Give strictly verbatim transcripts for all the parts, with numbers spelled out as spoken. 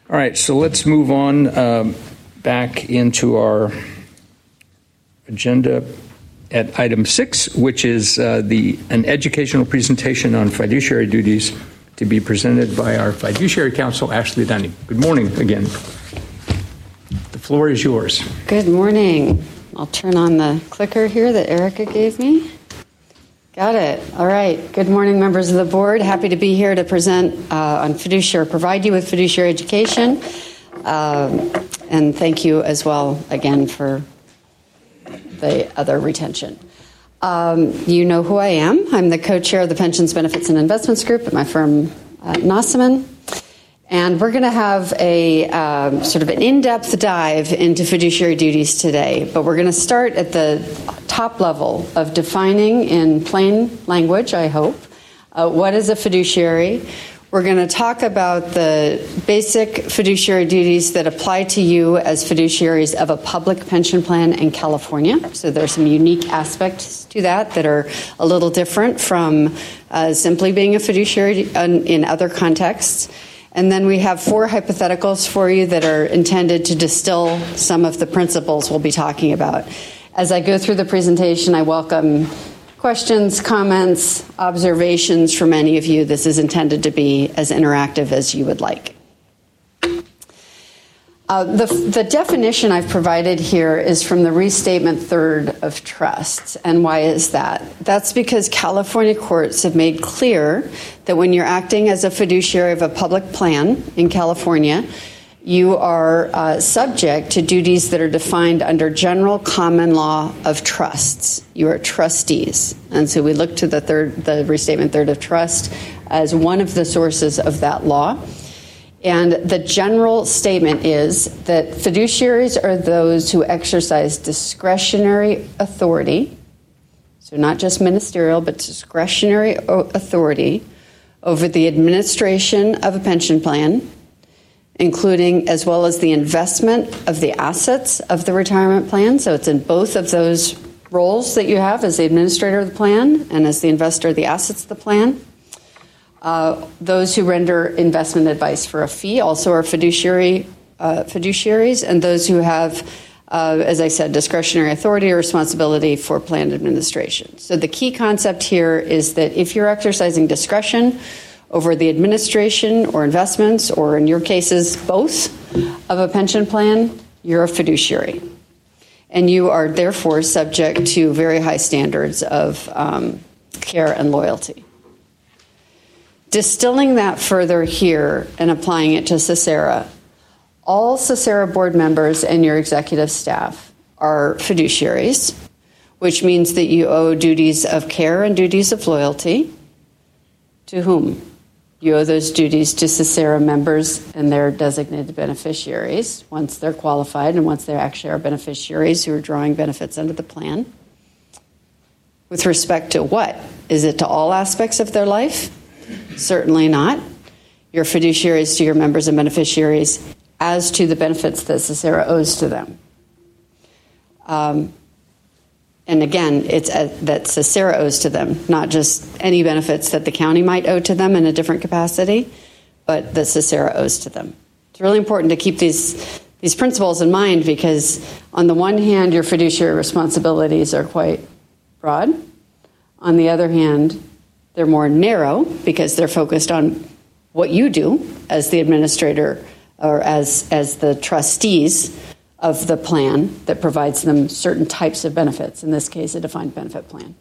All right, so let's move on um, back into our agenda at item six, which is uh, the an educational presentation on fiduciary duties to be presented by our fiduciary counsel, Ashley Dunning. Good morning again. The floor is yours. Good morning. I'll turn on the clicker here that Erica gave me. Got it. All right. Good morning, members of the board. Happy to be here to present uh, on fiduciary, provide you with fiduciary education. Um, and thank you as well, again, for the other retention. Um, you know who I am. I'm the co-chair of the Pensions, Benefits, and Investments Group at my firm, uh, Nossaman. And we're going to have a um, sort of an in-depth dive into fiduciary duties today. But we're going to start at the top level of defining in plain language, I hope, uh, what is a fiduciary. We're going to talk about the basic fiduciary duties that apply to you as fiduciaries of a public pension plan in California. So there's some unique aspects to that that are a little different from uh, simply being a fiduciary in, in other contexts. And then we have four hypotheticals for you that are intended to distill some of the principles we'll be talking about. As I go through the presentation, I welcome questions, comments, observations from any of you. This is intended to be as interactive as you would like. Uh, the, the definition I've provided here is from the Restatement Third of Trusts. And why is that? That's because California courts have made clear that when you're acting as a fiduciary of a public plan in California, you are uh, subject to duties that are defined under general common law of trusts. You are trustees. And so we look to the third, the Restatement Third of Trust as one of the sources of that law. And the general statement is that fiduciaries are those who exercise discretionary authority, so not just ministerial, but discretionary authority over the administration of a pension plan, including as well as the investment of the assets of the retirement plan. So it's in both of those roles that you have as the administrator of the plan and as the investor of the assets of the plan. Uh, those who render investment advice for a fee also are fiduciary uh, fiduciaries, and those who have, uh, as I said, discretionary authority or responsibility for plan administration. So the key concept here is that if you're exercising discretion over the administration or investments, or in your cases, both, of a pension plan, you're a fiduciary. And you are therefore subject to very high standards of um, care and loyalty. Distilling that further here and applying it to CECERA, all CECERA board members and your executive staff are fiduciaries, which means that you owe duties of care and duties of loyalty. To whom? You owe those duties to CECERA members and their designated beneficiaries once they're qualified and once they actually are beneficiaries who are drawing benefits under the plan. With respect to what? Is it to all aspects of their life? Certainly not. Your fiduciaries to your members and beneficiaries as to the benefits that CECERA owes to them. Um, and again, it's a, that CECERA owes to them, not just any benefits that the county might owe to them in a different capacity, but that CECERA owes to them. It's really important to keep these, these principles in mind because on the one hand, your fiduciary responsibilities are quite broad. On the other hand, they're more narrow because they're focused on what you do as the administrator or as, as the trustees of the plan that provides them certain types of benefits, in this case, a defined benefit plan.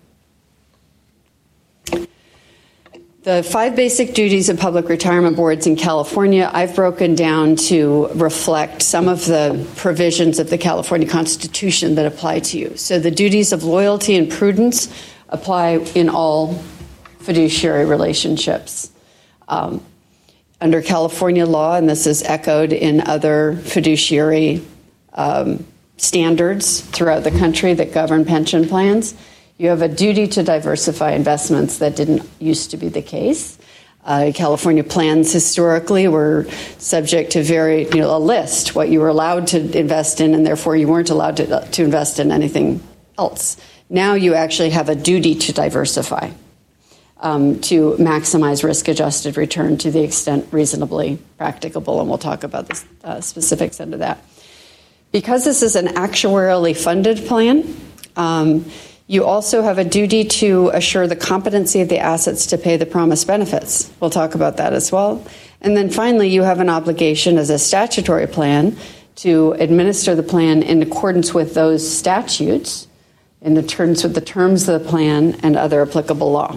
The five basic duties of public retirement boards in California, I've broken down to reflect some of the provisions of the California Constitution that apply to you. So the duties of loyalty and prudence apply in all fiduciary relationships. Um, under California law, and this is echoed in other fiduciary um, standards throughout the country that govern pension plans, you have a duty to diversify investments that didn't used to be the case. Uh, California plans historically were subject to very, you know, a list, what you were allowed to invest in, and therefore you weren't allowed to, to invest in anything else. Now you actually have a duty to diversify. um, to maximize risk-adjusted return to the extent reasonably practicable, and we'll talk about the uh, specifics under that. Because this is an actuarially funded plan, um, you also have a duty to assure the competency of the assets to pay the promised benefits. We'll talk about that as well. And then finally, you have an obligation as a statutory plan to administer the plan in accordance with those statutes, in accordance with the terms of the plan and other applicable law.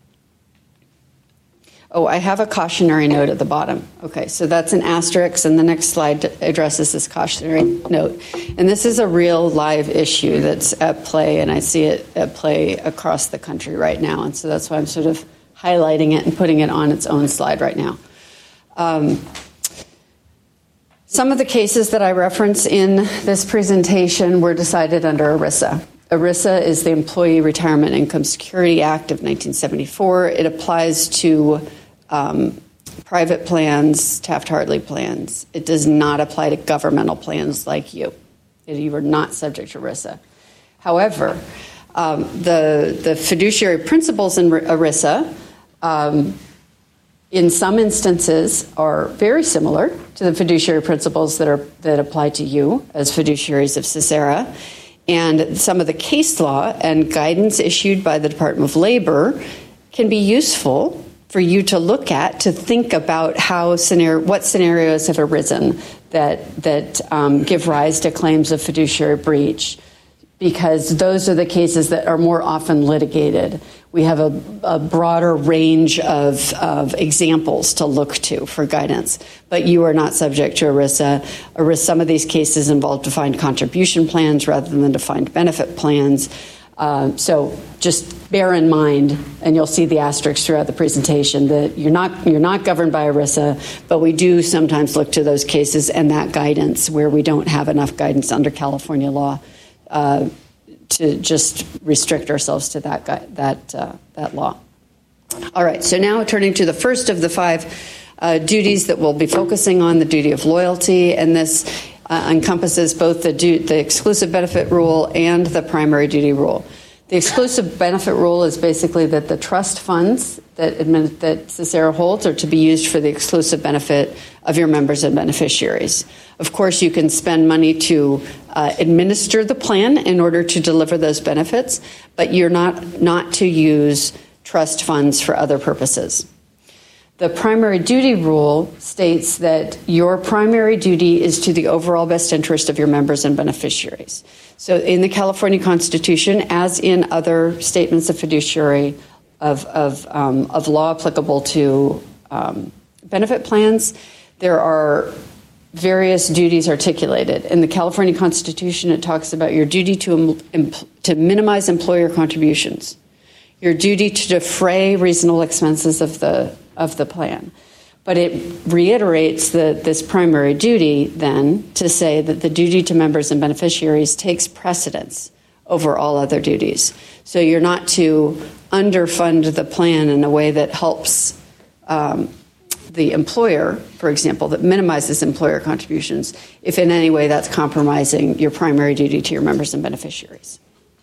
Oh, I have a cautionary note at the bottom. Okay, so that's an asterisk, and the next slide addresses this cautionary note. And this is a real live issue that's at play, and I see it at play across the country right now. And so that's why I'm sort of highlighting it and putting it on its own slide right now. Um, some of the cases that I reference in this presentation were decided under ERISA. ERISA is the Employee Retirement Income Security Act of nineteen seventy-four. It applies to um, private plans, Taft-Hartley plans. It does not apply to governmental plans like you. You are not subject to ERISA. However, um, the, the fiduciary principles in ERISA um, in some instances are very similar to the fiduciary principles that are that apply to you as fiduciaries of CESARA. And some of the case law and guidance issued by the Department of Labor can be useful for you to look at, to think about how scenario, what scenarios have arisen that that um, give rise to claims of fiduciary breach, because those are the cases that are more often litigated. We have a, a broader range of, of examples to look to for guidance, but you are not subject to ERISA. ERISA. Some of these cases involve defined contribution plans rather than defined benefit plans. Uh, so just bear in mind, and you'll see the asterisks throughout the presentation, that you're not you're not governed by ERISA, but we do sometimes look to those cases and that guidance where we don't have enough guidance under California law uh, to just restrict ourselves to that that uh, that law. All right. So now turning to the first of the five uh, duties that we'll be focusing on, the duty of loyalty, and this uh, encompasses both the du- the exclusive benefit rule and the primary duty rule. The exclusive benefit rule is basically that the trust funds that admin- that CESARA holds are to be used for the exclusive benefit of your members and beneficiaries. Of course, you can spend money to uh, administer the plan in order to deliver those benefits, but you're not not to use trust funds for other purposes. The primary duty rule states that your primary duty is to the overall best interest of your members and beneficiaries. So in the California Constitution, as in other statements of fiduciary of, of, um, of law applicable to um, benefit plans, there are various duties articulated. In the California Constitution, it talks about your duty to, em- to minimize employer contributions, your duty to defray reasonable expenses of the of the plan. But it reiterates the, this primary duty then to say that the duty to members and beneficiaries takes precedence over all other duties. So you're not to underfund the plan in a way that helps um, the employer, for example, that minimizes employer contributions, if in any way that's compromising your primary duty to your members and beneficiaries.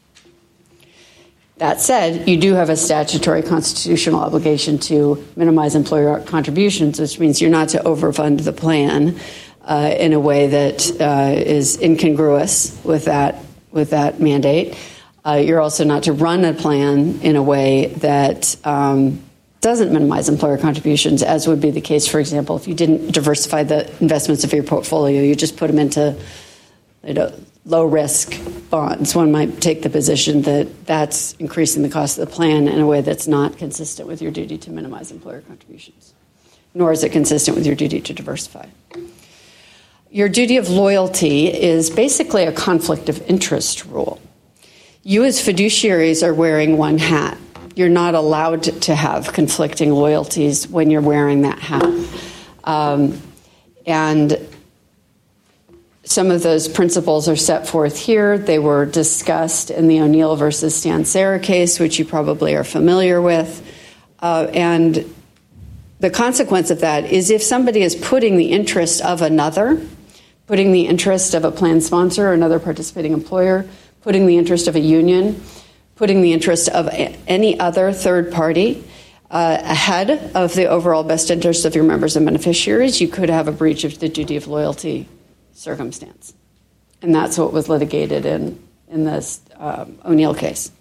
That said, you do have a statutory constitutional obligation to minimize employer contributions, which means you're not to overfund the plan uh, in a way that uh, is incongruous with that with that mandate. Uh, you're also not to run a plan in a way that um, doesn't minimize employer contributions, as would be the case, for example, if you didn't diversify the investments of your portfolio, you just put them into, you know, low-risk bonds. One might take the position that that's increasing the cost of the plan in a way that's not consistent with your duty to minimize employer contributions, nor is it consistent with your duty to diversify. Your duty of loyalty is basically a conflict of interest rule. You as fiduciaries are wearing one hat. You're not allowed to have conflicting loyalties when you're wearing that hat. Um, and some of those principles are set forth here. They were discussed in the O'Neill versus Stansera case, which you probably are familiar with. Uh, and the consequence of that is if somebody is putting the interest of another, putting the interest of a plan sponsor or another participating employer, putting the interest of a union, putting the interest of a, any other third party uh, ahead of the overall best interest of your members and beneficiaries, you could have a breach of the duty of loyalty circumstance. And that's what was litigated in, in this um, O'Neill case.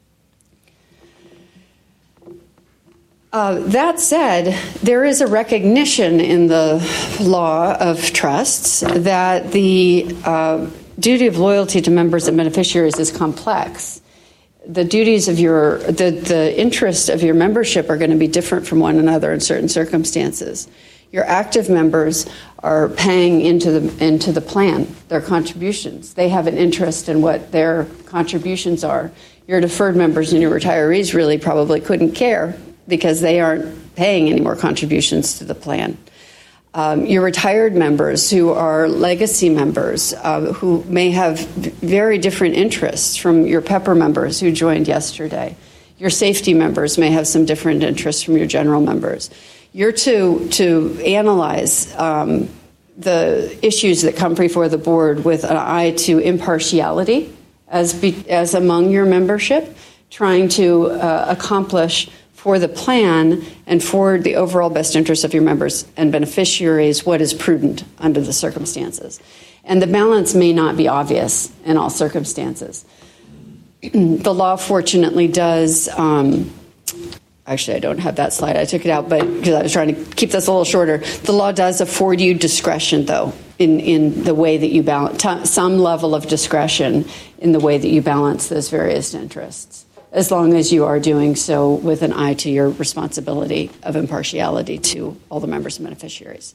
Uh, that said, there is a recognition in the law of trusts that the uh, duty of loyalty to members and beneficiaries is complex. The duties of your, the, the interests of your membership are going to be different from one another in certain circumstances. Your active members are paying into the into the plan, their contributions. They have an interest in what their contributions are. Your deferred members and your retirees really probably couldn't care because they aren't paying any more contributions to the plan. Um, your retired members who are legacy members uh, who may have very different interests from your Pepper members who joined yesterday. Your safety members may have some different interests from your general members. You're to, to analyze um, the issues that come before the board with an eye to impartiality as, be, as among your membership, trying to uh, accomplish for the plan and for the overall best interest of your members and beneficiaries what is prudent under the circumstances. And the balance may not be obvious in all circumstances. The law, fortunately, does... Um, actually, I don't have that slide. I took it out, but because I was trying to keep this a little shorter. The law does afford you discretion, though, in, in the way that you balance... T- some level of discretion in the way that you balance those various interests, as long as you are doing so with an eye to your responsibility of impartiality to all the members and beneficiaries.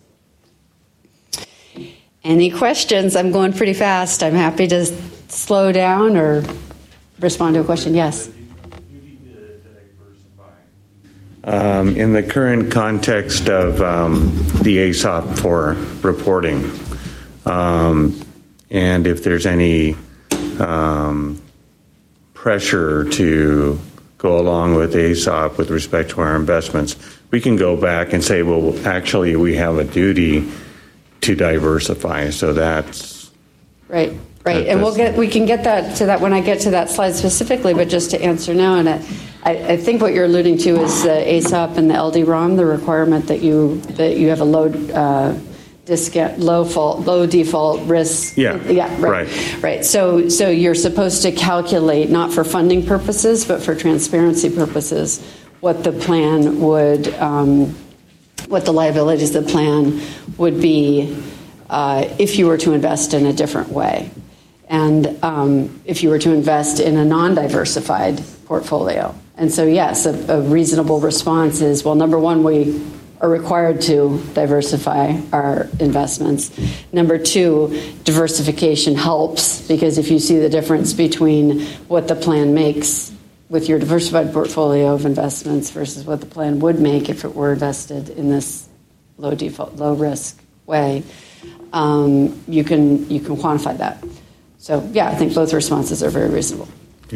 Any questions? I'm going pretty fast. I'm happy to slow down or respond to a question. Yes? Um, in the current context of um, the A S O P for reporting, um, and if there's any um, pressure to go along with A S O P with respect to our investments, we can go back and say, well, actually, we have a duty to diversify. So that's right, right, that, and we'll get we can get that to that when I get to that slide specifically. But just to answer now, and I, I think what you're alluding to is the A S O P and the L D ROM, the requirement that you that you have a low uh, discount, low fault, low default risk. Yeah, yeah, right, right, right. So, so you're supposed to calculate not for funding purposes, but for transparency purposes, what the plan would, um, what the liabilities of the plan would be uh, if you were to invest in a different way, and um, if you were to invest in a non-diversified portfolio. And so, yes, a, a reasonable response is, well, number one, we are required to diversify our investments. Number two, diversification helps, because if you see the difference between what the plan makes with your diversified portfolio of investments versus what the plan would make if it were invested in this low default, low risk way, um, you can you can quantify that. So, yeah, I think both responses are very reasonable. Okay.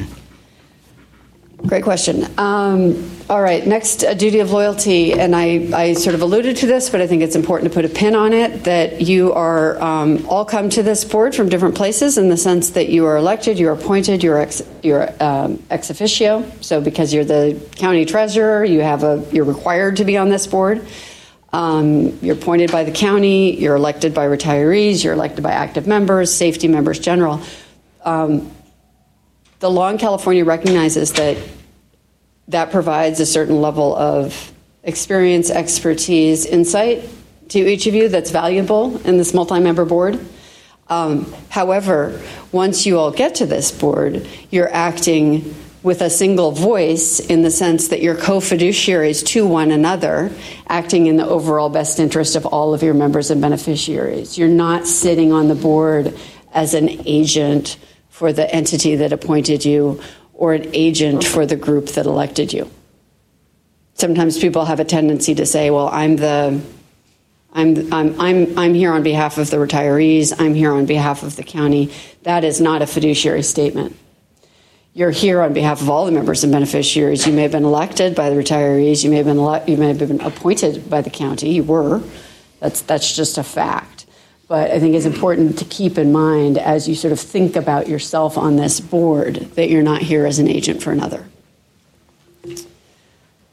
Great question. Um, all right, next, uh, duty of loyalty, and I, I sort of alluded to this, but I think it's important to put a pin on it, that you are um, all come to this board from different places in the sense that you are elected, you're appointed, you're ex, you're um, ex officio. So because you're the county treasurer, you have a you're required to be on this board. Um, you're appointed by the county, you're elected by retirees, you're elected by active members, safety members, general. Um, The law in California recognizes that that provides a certain level of experience, expertise, insight to each of you that's valuable in this multi-member board. Um, however, once you all get to this board, you're acting with a single voice in the sense that you're co-fiduciaries to one another, acting in the overall best interest of all of your members and beneficiaries. You're not sitting on the board as an agent for the entity that appointed you or an agent for the group that elected you. Sometimes people have a tendency to say, well, I'm the I'm I'm I'm I'm here on behalf of the retirees, I'm here on behalf of the county. That is not a fiduciary statement. You're here on behalf of all the members and beneficiaries. You may have been elected by the retirees, you may have been ele- you may have been appointed by the county. You were. That's that's just a fact. But I think it's important to keep in mind as you sort of think about yourself on this board that you're not here as an agent for another.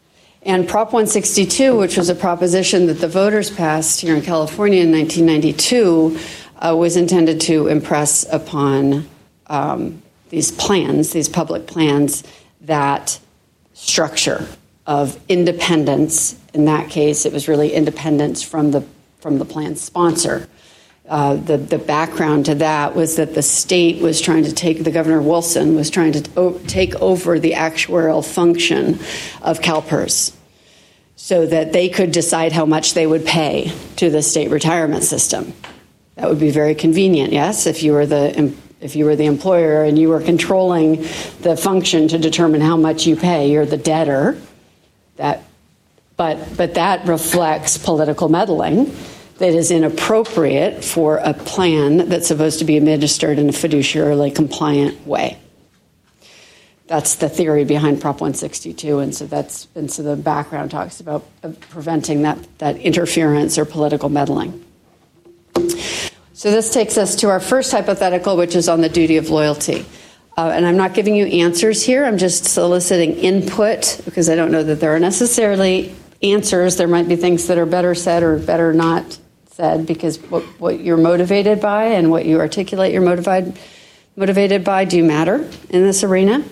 And Prop one sixty-two, which was a proposition that the voters passed here in California in nineteen ninety-two, uh, was intended to impress upon um, these plans, these public plans, that structure of independence. In that case, it was really independence from the from the plan sponsor. Uh, the, the background to that was that the state was trying to take, the Governor Wilson was trying to o- take over the actuarial function of CalPERS so that they could decide how much they would pay to the state retirement system. That would be very convenient, yes, if you were the if you were the employer and you were controlling the function to determine how much you pay. You're the debtor. That, but but that reflects political meddling that is inappropriate for a plan that's supposed to be administered in a fiduciarily compliant way. That's the theory behind Prop one sixty-two, and so that's and so the background talks about preventing that that interference or political meddling. So this takes us to our first hypothetical, which is on the duty of loyalty. Uh, and I'm not giving you answers here. I'm just soliciting input because I don't know that there are necessarily answers. There might be things that are better said or better not said because what, what you're motivated by and what you articulate you're motivated motivated by do matter in this arena.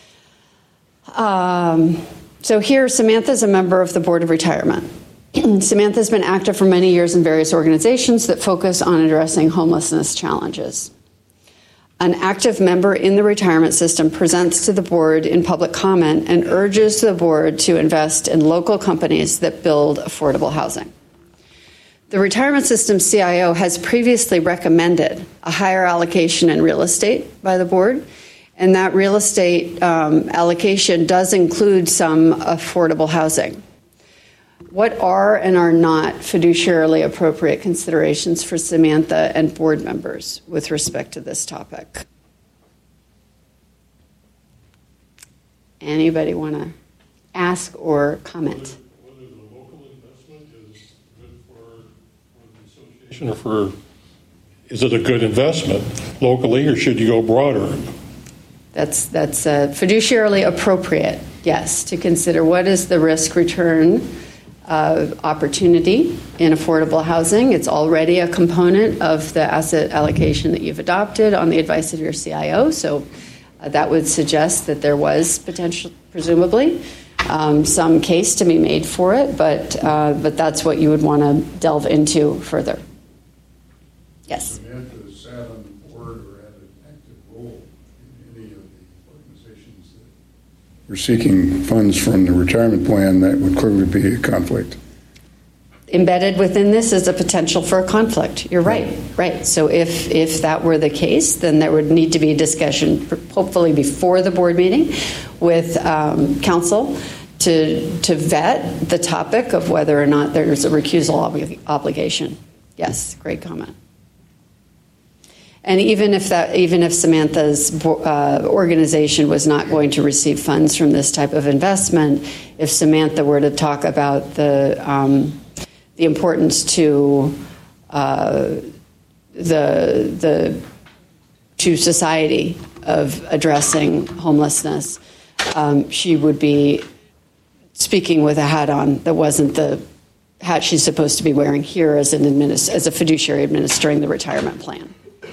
Um, so here, Samantha is a member of the Board of Retirement. Samantha has been active for many years in various organizations that focus on addressing homelessness challenges. An active member in the retirement system presents to the board in public comment and urges the board to invest in local companies that build affordable housing. The retirement system C I O has previously recommended a higher allocation in real estate by the board, and that real estate um, allocation does include some affordable housing. What are and are not fiduciarily appropriate considerations for Samantha and board members with respect to this topic? Anybody want to ask or comment? Whether, whether the local investment is good for, for the association or for, is it a good investment locally or should you go broader? That's, that's uh, fiduciarily appropriate, yes, to consider what is the risk return Uh, opportunity in affordable housing. It's already a component of the asset allocation that you've adopted on the advice of your C I O. So uh, that would suggest that there was potential, presumably, um, some case to be made for it. But uh, but that's what you would want to delve into further. Yes. Samantha sat on the board or had an active role in any of the organizations that we're seeking funds from the retirement plan, that would clearly be a conflict. Embedded within this is a potential for a conflict. You're right, right. So if if that were the case, then there would need to be a discussion, hopefully before the board meeting, with um, council to to vet the topic of whether or not there's a recusal ob- obligation. Yes, great comment. And even if that, even if Samantha's uh, organization was not going to receive funds from this type of investment, if Samantha were to talk about the um, the importance to uh, the the to society of addressing homelessness, um, she would be speaking with a hat on that wasn't the hat she's supposed to be wearing here as an administ- as a fiduciary administering the retirement plan.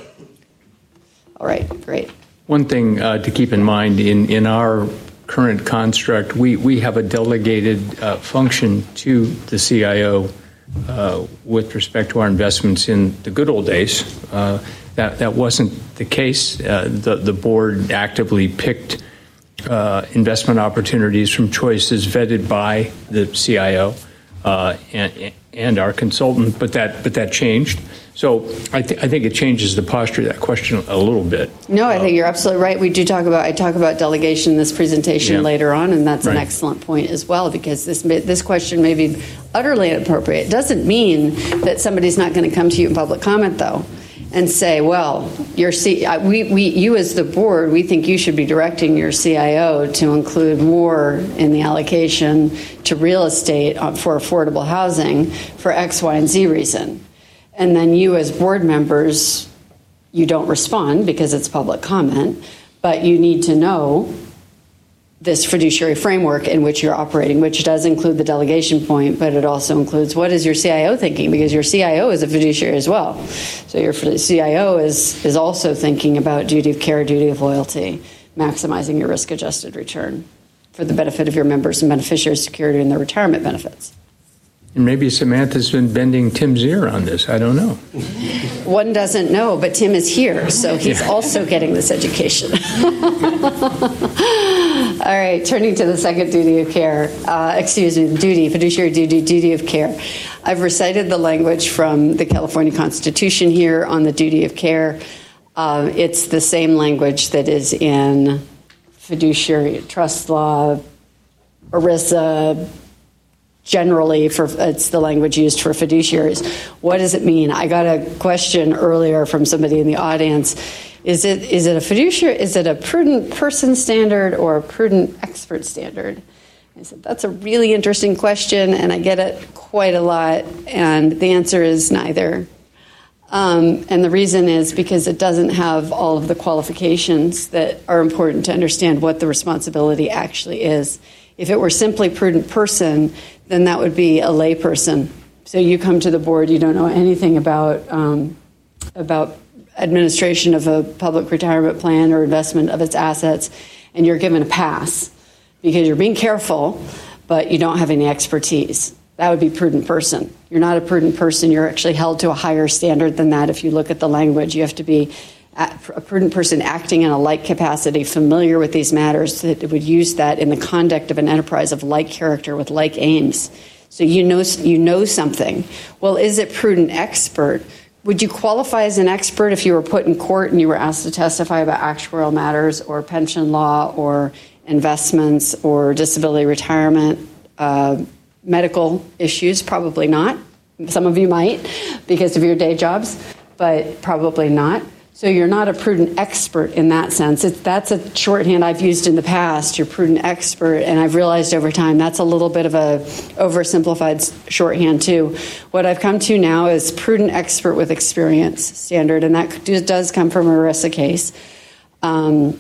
All right, great. One thing uh, to keep in mind in, in our current construct, we, we have a delegated uh, function to the C I O uh, with respect to our investments in the good old days. Uh, that, that wasn't the case. Uh, the, the board actively picked uh, investment opportunities from choices vetted by the C I O uh, and, and our consultant, but that, but that changed. So I, th- I think it changes the posture of that question a little bit. No, I think you're absolutely right. We do talk about, I talk about delegation in this presentation Yeah. later on, and that's Right. an excellent point as well, because this may, this question may be utterly inappropriate. It doesn't mean that somebody's not going to come to you in public comment, though, and say, well, your C- we, we, you as the board, we think you should be directing your C I O to include more in the allocation to real estate for affordable housing for X, Y, and Z reason. And then you as board members, you don't respond because it's public comment, but you need to know this fiduciary framework in which you're operating, which does include the delegation point, but it also includes what is your C I O thinking, because your C I O is a fiduciary as well. So your C I O is, is also thinking about duty of care, duty of loyalty, maximizing your risk-adjusted return for the benefit of your members and beneficiary security and their retirement benefits. And maybe Samantha's been bending Tim's ear on this. I don't know. One doesn't know, but Tim is here, so he's also getting this education. All right, turning to the second duty of care, uh, excuse me, duty, fiduciary duty, duty of care. I've recited the language from the California Constitution here on the duty of care. Uh, it's the same language that is in fiduciary trust law, ERISA, generally, for it's the language used for fiduciaries. What does it mean? I got a question earlier from somebody in the audience. Is it is it a fiduciary? Is it a prudent person standard or a prudent expert standard? I said, that's a really interesting question, and I get it quite a lot. And the answer is neither. Um, and the reason is because it doesn't have all of the qualifications that are important to understand what the responsibility actually is. If it were simply prudent person, then that would be a lay person. So you come to the board, you don't know anything about um, about administration of a public retirement plan or investment of its assets, and you're given a pass because you're being careful, but you don't have any expertise. That would be prudent person. You're not a prudent person. You're actually held to a higher standard than that. If you look at the language, you have to be a prudent person acting in a like capacity, familiar with these matters, that would use that in the conduct of an enterprise of like character with like aims. So you know you know something. Well, is it prudent expert? Would you qualify as an expert if you were put in court and you were asked to testify about actuarial matters or pension law or investments or disability retirement, uh, medical issues? Probably not. Some of you might because of your day jobs, but probably not. So you're not a prudent expert in that sense. It's, that's a shorthand I've used in the past, you're prudent expert, and I've realized over time that's a little bit of a oversimplified shorthand too. What I've come to now is prudent expert with experience standard, and that does come from a ERISA case. Um,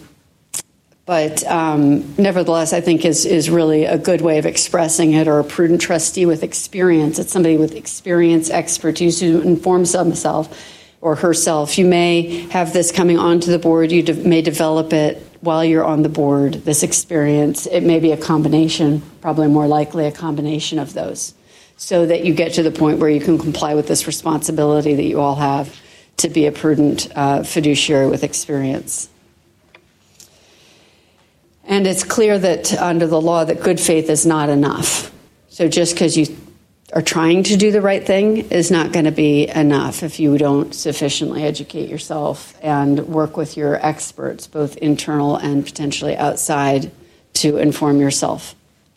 but um, nevertheless, I think is, is really a good way of expressing it, or a prudent trustee with experience. It's somebody with experience, expertise who informs himself or herself. You may have this coming onto the board. You de- may develop it while you're on the board, this experience. It may be a combination, probably more likely a combination of those, so that you get to the point where you can comply with this responsibility that you all have to be a prudent uh, fiduciary with experience. And it's clear that under the law that good faith is not enough. So just because you are trying to do the right thing is not going to be enough if you don't sufficiently educate yourself and work with your experts, both internal and potentially outside, to inform yourself.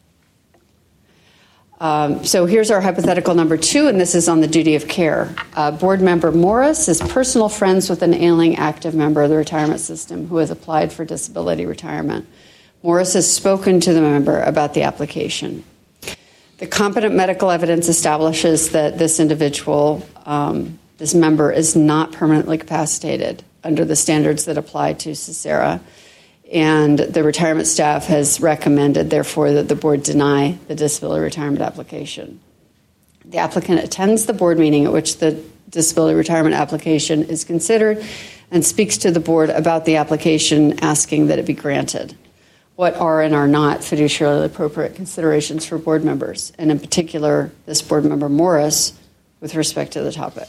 Um, so here's our hypothetical number two, and this is on the duty of care. Uh, board member Morris is personal friends with an ailing active member of the retirement system who has applied for disability retirement. Morris has spoken to the member about the application. The competent medical evidence establishes that this individual, um, this member, is not permanently capacitated under the standards that apply to CESARA, and the retirement staff has recommended, therefore, that the board deny the disability retirement application. The applicant attends the board meeting at which the disability retirement application is considered and speaks to the board about the application, asking that it be granted. What are and are not fiduciarily appropriate considerations for board members, and in particular, this board member Morris, with respect to the topic?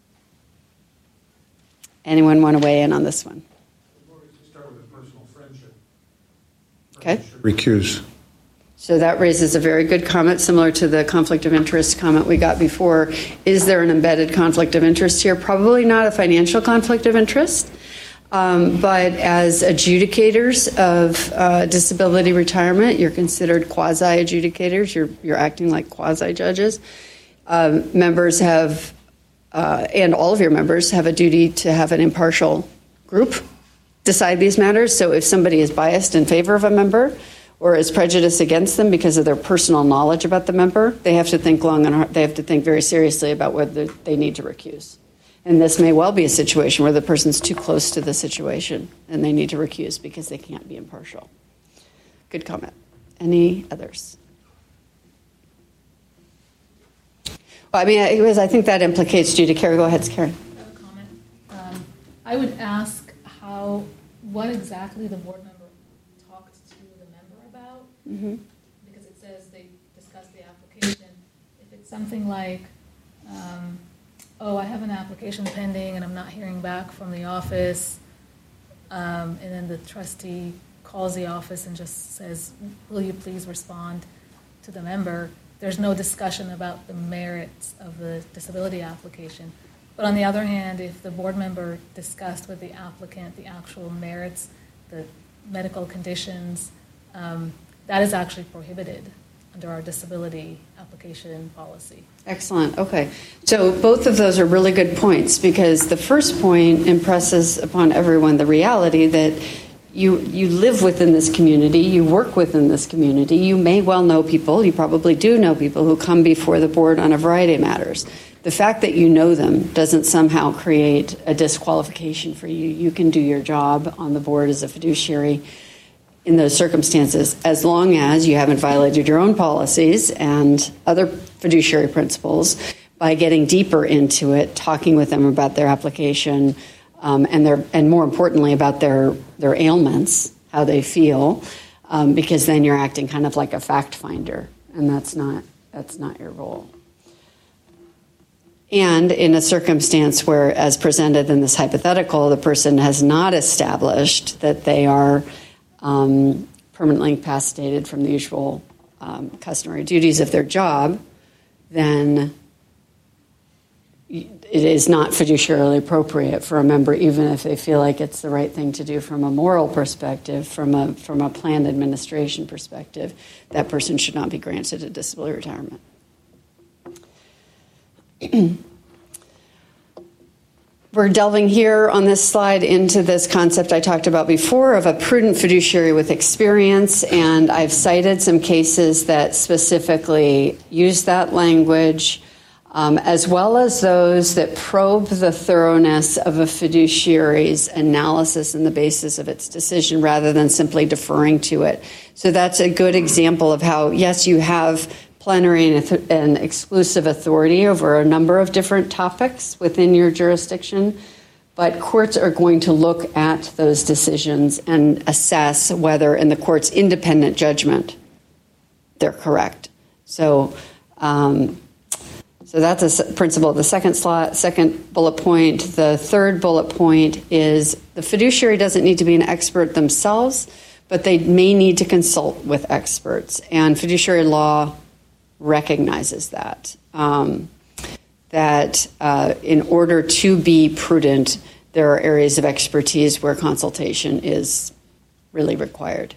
Anyone want to weigh in on this one? Start with a personal friendship. Okay. Recuse. So that raises a very good comment, similar to the conflict of interest comment we got before. Is there an embedded conflict of interest here? Probably not a financial conflict of interest. Um, but as adjudicators of uh, disability retirement, you're considered quasi-adjudicators. You're, you're acting like quasi-judges. Um, members have, uh, and all of your members have a duty to have an impartial group decide these matters. So if somebody is biased in favor of a member or is prejudiced against them because of their personal knowledge about the member, they have to think long and hard. They have to think very seriously about whether they need to recuse. And this may well be a situation where the person's too close to the situation and they need to recuse because they can't be impartial. Good comment. Any others? Well, I mean, it was, I think that implicates duty of care. Go ahead, Karen. I have a comment. Um, I would ask how, what exactly the board member talked to the member about, Mm-hmm. because it says they discussed the application. If it's something like, um, oh, I have an application pending and I'm not hearing back from the office, um, and then the trustee calls the office and just says, will you please respond to the member? There's no discussion about the merits of the disability application. But on the other hand, if the board member discussed with the applicant the actual merits, the medical conditions, um, that is actually prohibited under our disability application policy. Excellent. Okay. So both of those are really good points, because the first point impresses upon everyone the reality that You, you live within this community, you work within this community, you may well know people, you probably do know people who come before the board on a variety of matters. The fact that you know them doesn't somehow create a disqualification for you. You can do your job on the board as a fiduciary in those circumstances, as long as you haven't violated your own policies and other fiduciary principles by getting deeper into it, talking with them about their application, Um, and their, and more importantly, about their, their ailments, how they feel, um, because then you're acting kind of like a fact finder, and that's not that's not your role. And in a circumstance where, as presented in this hypothetical, the person has not established that they are um, permanently incapacitated from the usual um, customary duties of their job, then it is not fiduciarily appropriate for a member, even if they feel like it's the right thing to do from a moral perspective, from a from a plan administration perspective, that person should not be granted a disability retirement. We're delving here on this slide into this concept I talked about before of a prudent fiduciary with experience, and I've cited some cases that specifically use that language. Um, as well as those that probe the thoroughness of a fiduciary's analysis and the basis of its decision rather than simply deferring to it. So that's a good example of how, yes, you have plenary and, and exclusive authority over a number of different topics within your jurisdiction, but courts are going to look at those decisions and assess whether, in the court's independent judgment, they're correct. So, um, So that's a principle. The second slot, second bullet point. The third bullet point is the fiduciary doesn't need to be an expert themselves, but they may need to consult with experts. And fiduciary law recognizes that. Um, that uh, in order to be prudent, there are areas of expertise where consultation is really required.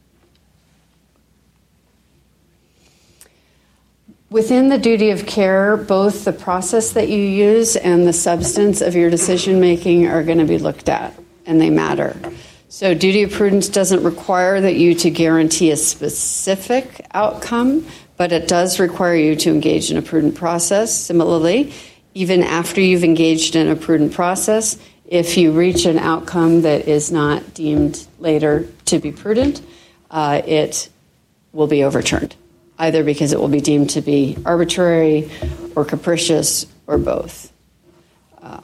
Within the duty of care, both the process that you use and the substance of your decision-making are going to be looked at, and they matter. So duty of prudence doesn't require that you to guarantee a specific outcome, but it does require you to engage in a prudent process. Similarly, even after you've engaged in a prudent process, if you reach an outcome that is not deemed later to be prudent, uh, it will be overturned, either because it will be deemed to be arbitrary or capricious or both. Uh,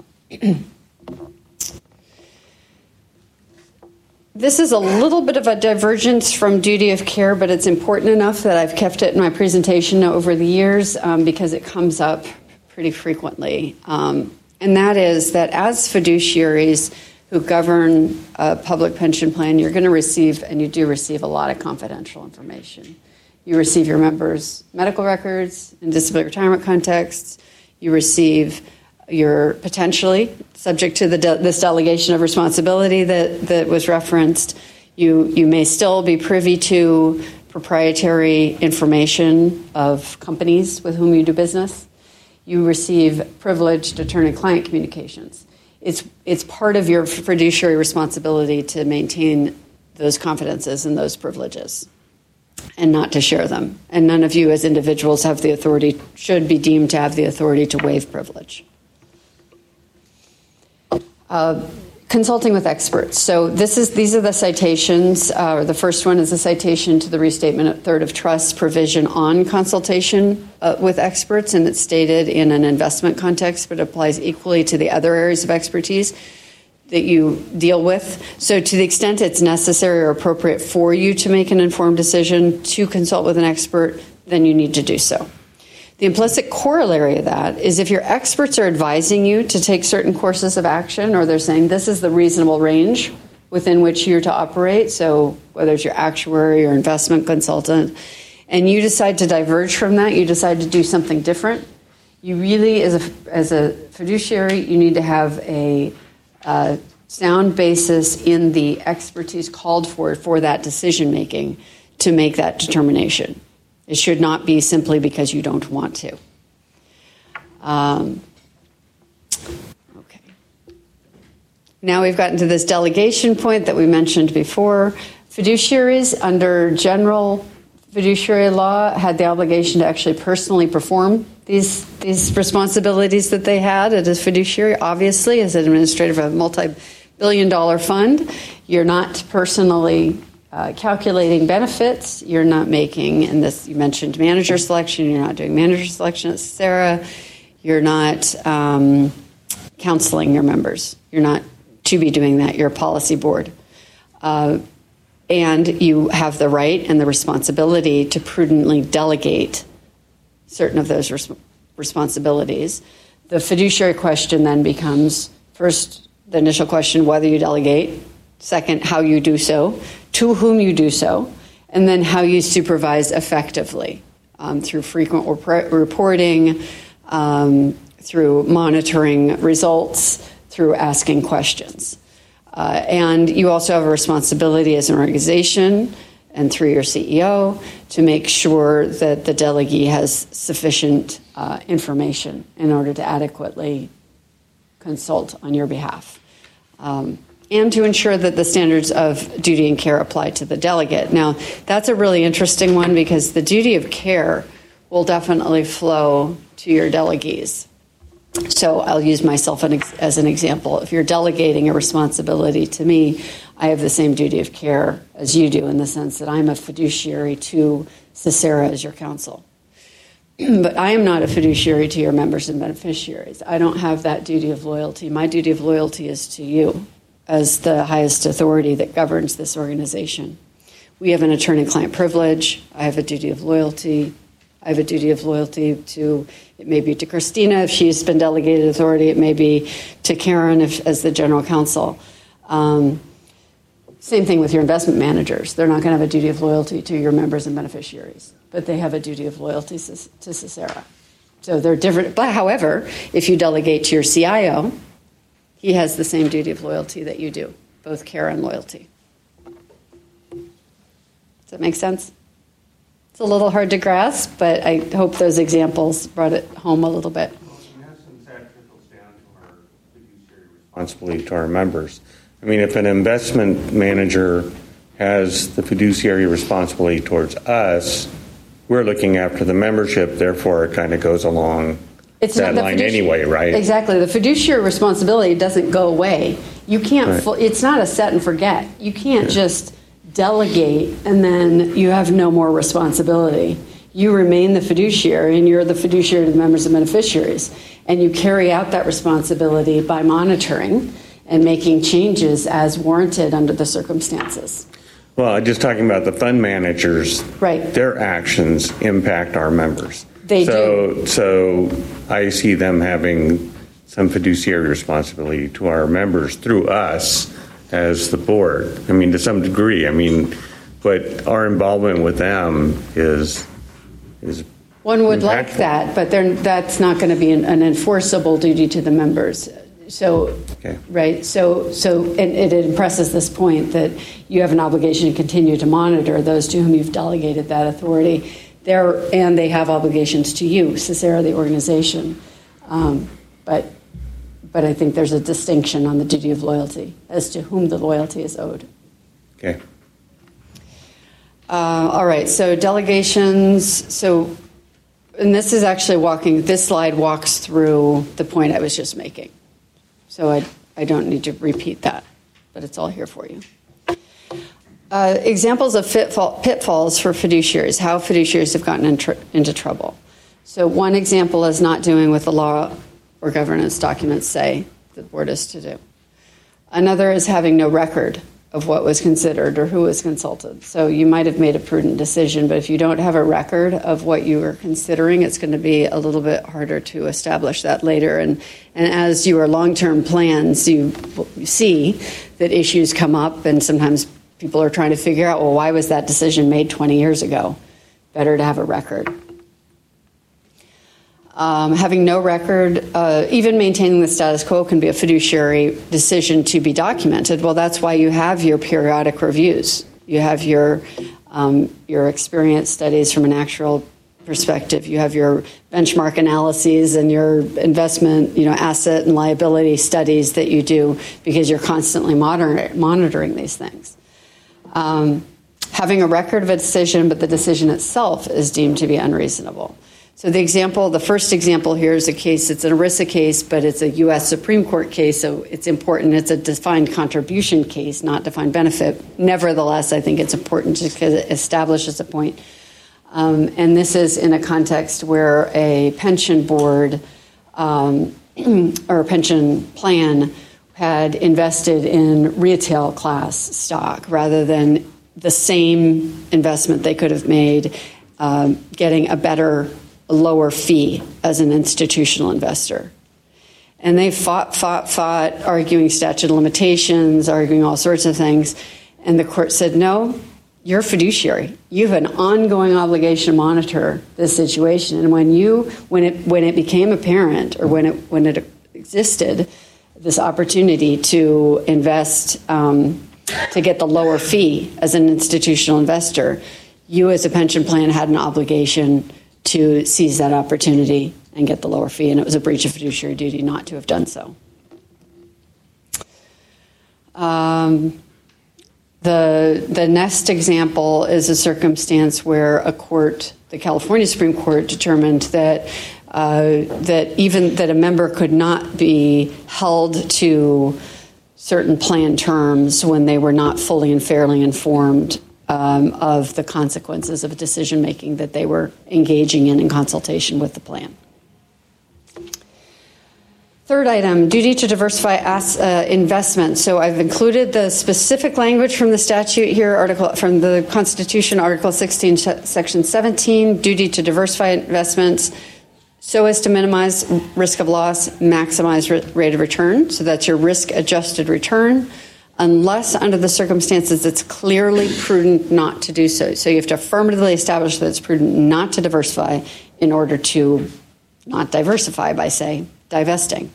this is a little bit of a divergence from duty of care, but it's important enough that I've kept it in my presentation over the years um, because it comes up pretty frequently. Um, and that is that as fiduciaries who govern a public pension plan, you're going to receive, and you do receive, a lot of confidential information. You receive your members' medical records in disability retirement contexts. You receive your, potentially, subject to the de- this delegation of responsibility that, that was referenced, you, you may still be privy to proprietary information of companies with whom you do business. You receive privileged attorney-client communications. It's, it's part of your fiduciary responsibility to maintain those confidences and those privileges, and not to share them. And none of you as individuals have the authority, should be deemed to have the authority to waive privilege. Uh, consulting with experts. So this is these are the citations. Uh, the first one is a citation to the Restatement Third of Trust provision on consultation uh, with experts, and it's stated in an investment context, but applies equally to the other areas of expertise that you deal with. So to the extent it's necessary or appropriate for you to make an informed decision to consult with an expert, then you need to do so. The implicit corollary of that is if your experts are advising you to take certain courses of action, or they're saying this is the reasonable range within which you're to operate, so whether it's your actuary or investment consultant, and you decide to diverge from that, you decide to do something different, you really, as a, as a fiduciary, you need to have a uh, sound basis in the expertise called for for that decision making to make that determination. It should not be simply because you don't want to. Um, okay. Now we've gotten to this delegation point that we mentioned before. Fiduciaries under general fiduciary law had the obligation to actually personally perform these, these responsibilities that they had as a fiduciary. Obviously, as an administrator of a multi-billion dollar fund, you're not personally Uh, calculating benefits, you're not making, and this you mentioned manager selection, you're not doing manager selection at Sarah, you're not um, counseling your members, you're not to be doing that, you're a policy board. Uh, and you have the right and the responsibility to prudently delegate certain of those res- responsibilities. The fiduciary question then becomes, first, the initial question, whether you delegate, second, how you do so, to whom you do so, and then how you supervise effectively um, through frequent rep- reporting, um, through monitoring results, through asking questions. Uh, and you also have a responsibility as an organization and through your C E O to make sure that the delegee has sufficient uh, information in order to adequately consult on your behalf. Um, and to ensure that the standards of duty and care apply to the delegate. Now, that's a really interesting one because the duty of care will definitely flow to your delegees. So I'll use myself as an example. If you're delegating a responsibility to me, I have the same duty of care as you do in the sense that I'm a fiduciary to Cicera as your counsel. But I am not a fiduciary to your members and beneficiaries. I don't have that duty of loyalty. My duty of loyalty is to you as the highest authority that governs this organization. We have an attorney-client privilege. I have a duty of loyalty. I have a duty of loyalty to, it may be to Christina if she's been delegated authority. It may be to Karen if, as the general counsel. Um, same thing with your investment managers. They're not going to have a duty of loyalty to your members and beneficiaries, but they have a duty of loyalty to Cicera. So they're different. But however, if you delegate to your C I O, he has the same duty of loyalty that you do, both care and loyalty. Does that make sense? It's a little hard to grasp, but I hope those examples brought it home a little bit. Well, in essence, that trickles down to our fiduciary responsibility to our members. I mean, if an investment manager has the fiduciary responsibility towards us, we're looking after the membership, therefore it kind of goes along It's that not line fiduci- anyway, right? Exactly. The fiduciary responsibility doesn't go away. You can't, Right. fu- it's not a set and forget. You can't Yeah. just delegate and then you have no more responsibility. You remain the fiduciary and you're the fiduciary to the members and beneficiaries. And you carry out that responsibility by monitoring and making changes as warranted under the circumstances. Well, just talking about the fund managers, Right. their actions impact our members. They so, do. So I see them having some fiduciary responsibility to our members through us as the board. I mean, to some degree. I mean, but our involvement with them is is One would impactful. like that, but they're, that's not going to be an, an enforceable duty to the members. So, Okay. right. So, so and it impresses this point that you have an obligation to continue to monitor those to whom you've delegated that authority. There, and they have obligations to you, Cicera, the organization. Um, but, but I think there's a distinction on the duty of loyalty as to whom the loyalty is owed. Okay. Uh, all right, so delegations. So, and this is actually walking, this slide walks through the point I was just making. So I I don't need to repeat that, but it's all here for you. Uh, examples of pitfall, pitfalls for fiduciaries, how fiduciaries have gotten in tr- into trouble. So one example is not doing what the law or governance documents say the board is to do. Another is having no record of what was considered or who was consulted. So you might have made a prudent decision, but if you don't have a record of what you were considering, it's going to be a little bit harder to establish that later. And, and as your long-term plans, you, you see that issues come up, and sometimes people are trying to figure out, well, why was that decision made twenty years ago? Better to have a record. Um, having no record, uh, even maintaining the status quo can be a fiduciary decision to be documented. Well, that's why you have your periodic reviews. You have your um, your experience studies from an actual perspective. You have your benchmark analyses and your investment, you know, asset and liability studies that you do because you're constantly monitor- monitoring these things. Um, having a record of a decision, but the decision itself is deemed to be unreasonable. So the example, the first example here is a case, it's an ERISA case, but it's a U S Supreme Court case, so it's important. It's a defined contribution case, not defined benefit. Nevertheless, I think it's important just because it establishes a point. Um, and this is in a context where a pension board um, or a pension plan had invested in retail class stock rather than the same investment they could have made um, getting a better a lower fee as an institutional investor. And they fought, fought, fought, arguing statute of limitations, arguing all sorts of things. And the court said, no, you're a fiduciary. You have an ongoing obligation to monitor this situation. And when you, when it, when it became apparent, or when it, when it existed, this opportunity to invest, um, to get the lower fee as an institutional investor, you as a pension plan had an obligation to seize that opportunity and get the lower fee, and it was a breach of fiduciary duty not to have done so. Um, the the next example is a circumstance where a court, the California Supreme Court, determined that uh, that even that a member could not be held to certain plan terms when they were not fully and fairly informed Um, of the consequences of decision making that they were engaging in in consultation with the plan. Third item, duty to diversify as, uh, investments. So I've included the specific language from the statute here, article from the Constitution, Article sixteen, Section seventeen, duty to diversify investments so as to minimize risk of loss, maximize rate of return. So that's your risk-adjusted return, unless under the circumstances it's clearly prudent not to do so. So you have to affirmatively establish that it's prudent not to diversify in order to not diversify by, say, divesting.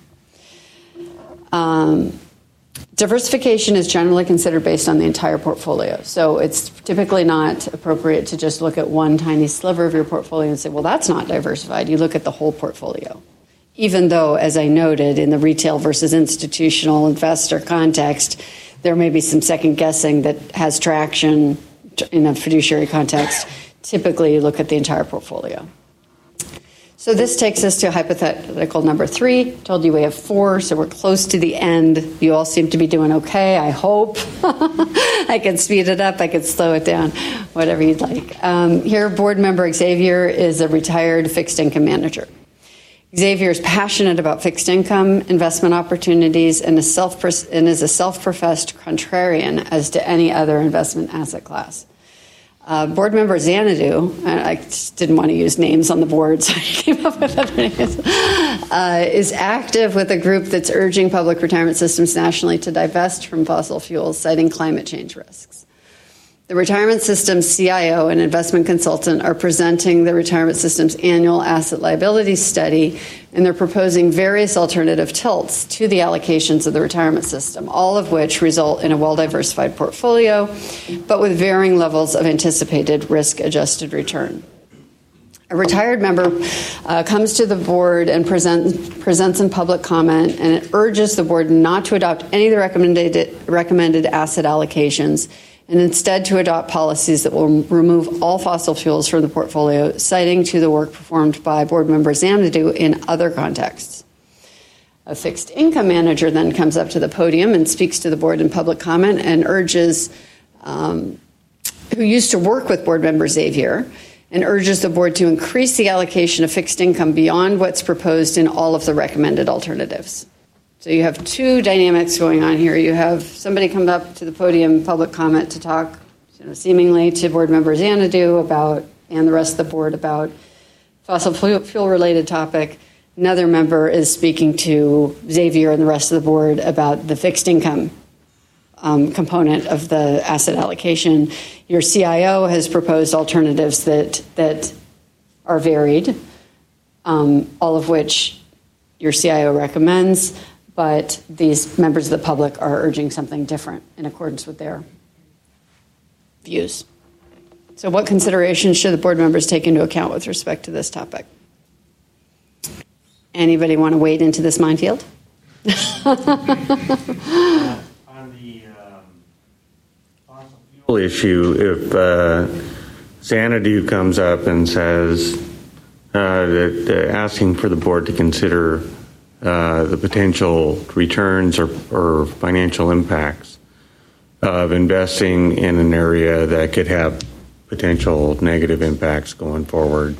Um, diversification is generally considered based on the entire portfolio. So it's typically not appropriate to just look at one tiny sliver of your portfolio and say, well, that's not diversified. You look at the whole portfolio. Even though, as I noted, in the retail versus institutional investor context, there may be some second guessing that has traction in a fiduciary context. Typically, you look at the entire portfolio. So this takes us to hypothetical number three. Told you we have four, so we're close to the end. You all seem to be doing okay, I hope. I can speed it up, I can slow it down, whatever you'd like. Um, here, board member Xavier is a retired fixed income manager. Xavier is passionate about fixed income investment opportunities and is, self and is a self-professed contrarian as to any other investment asset class. Uh, board member Xanadu, I just didn't want to use names on the board, so I came up with other names, uh, is active with a group that's urging public retirement systems nationally to divest from fossil fuels, citing climate change risks. The retirement system's C I O and investment consultant are presenting the retirement system's annual asset liability study, and they're proposing various alternative tilts to the allocations of the retirement system, all of which result in a well-diversified portfolio, but with varying levels of anticipated risk-adjusted return. A retired member uh, comes to the board and present, presents in public comment, and it urges the board not to adopt any of the recommended, recommended asset allocations, and instead to adopt policies that will remove all fossil fuels from the portfolio, citing to the work performed by board member Xanadu in other contexts. A fixed income manager then comes up to the podium and speaks to the board in public comment and urges, um, who used to work with board member Xavier, and urges the board to increase the allocation of fixed income beyond what's proposed in all of the recommended alternatives. So you have two dynamics going on here. You have somebody come up to the podium, public comment, to talk, you know, seemingly to board member Xanadu about, and the rest of the board about fossil fuel-related topic. Another member is speaking to Xavier and the rest of the board about the fixed income um, component of the asset allocation. Your C I O has proposed alternatives that that are varied, um, all of which your C I O recommends, but these members of the public are urging something different in accordance with their views. So what considerations should the board members take into account with respect to this topic? Anybody want to wade into this minefield? On the um, fossil fuel issue, if uh, Xanadu comes up and says uh, that uh, asking for the board to consider uh, the potential returns or, or financial impacts of investing in an area that could have potential negative impacts going forward,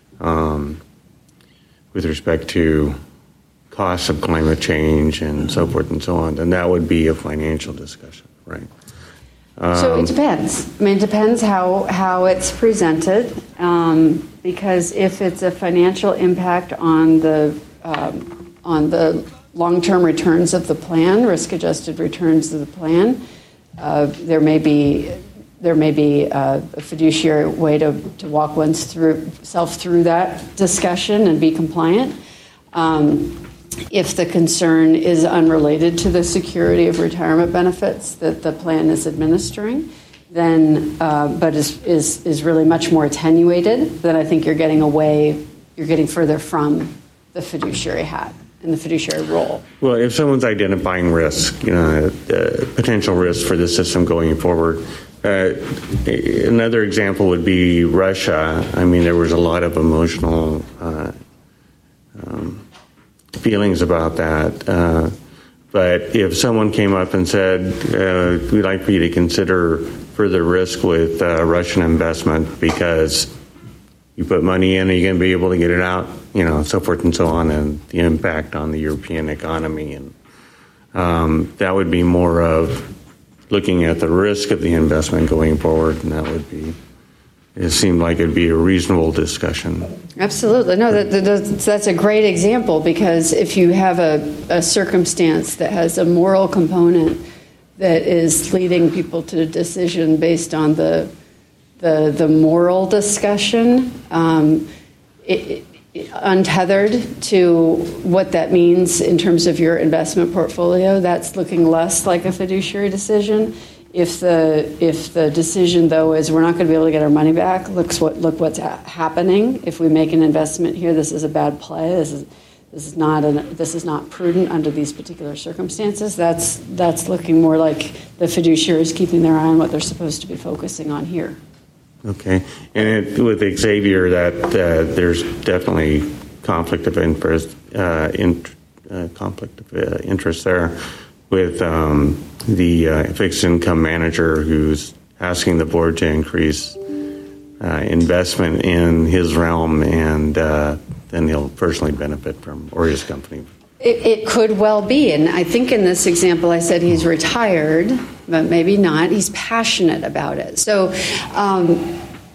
um, with respect to costs of climate change and so forth and so on, then that would be a financial discussion, right? Um, so it depends. I mean, it depends how, how it's presented, um, because if it's a financial impact on the um, on the long-term returns of the plan, risk-adjusted returns of the plan, uh, there may be there may be a, a fiduciary way to, to walk one's through self through that discussion and be compliant. Um, if the concern is unrelated to the security of retirement benefits that the plan is administering, then uh, but is, is is really much more attenuated, then I think you're getting away, you're getting further from the fiduciary hat and the fiduciary role. Well, if someone's identifying risk, you know, uh, potential risk for the system going forward. Uh, another example would be Russia. I mean, there was a lot of emotional uh, um, feelings about that. Uh, but if someone came up and said, uh, we'd like for you to consider further risk with uh, Russian investment because you put money in, are you going to be able to get it out? You know, so forth and so on, and the impact on the European economy. And um, that would be more of looking at the risk of the investment going forward, and that would be, it seemed like it'd be a reasonable discussion. Absolutely. No, that, that, that's a great example, because if you have a, a circumstance that has a moral component that is leading people to a decision based on the the, the moral discussion, um, it, it, untethered to what that means in terms of your investment portfolio, that's looking less like a fiduciary decision. If the if the decision, though, is we're not going to be able to get our money back, looks what look what's ha- happening. If we make an investment here, this is a bad play. This is this is not an, this is not prudent under these particular circumstances. That's that's looking more like the fiduciary is keeping their eye on what they're supposed to be focusing on here. Okay, and it, with Xavier, that uh, there's definitely conflict of interest, uh, in, uh, conflict of uh, interest there with um, the uh, fixed income manager who's asking the board to increase uh, investment in his realm, and uh, then he'll personally benefit from, or his company. It, it could well be, and I think in this example I said he's retired, but maybe not. He's passionate about it. So, um,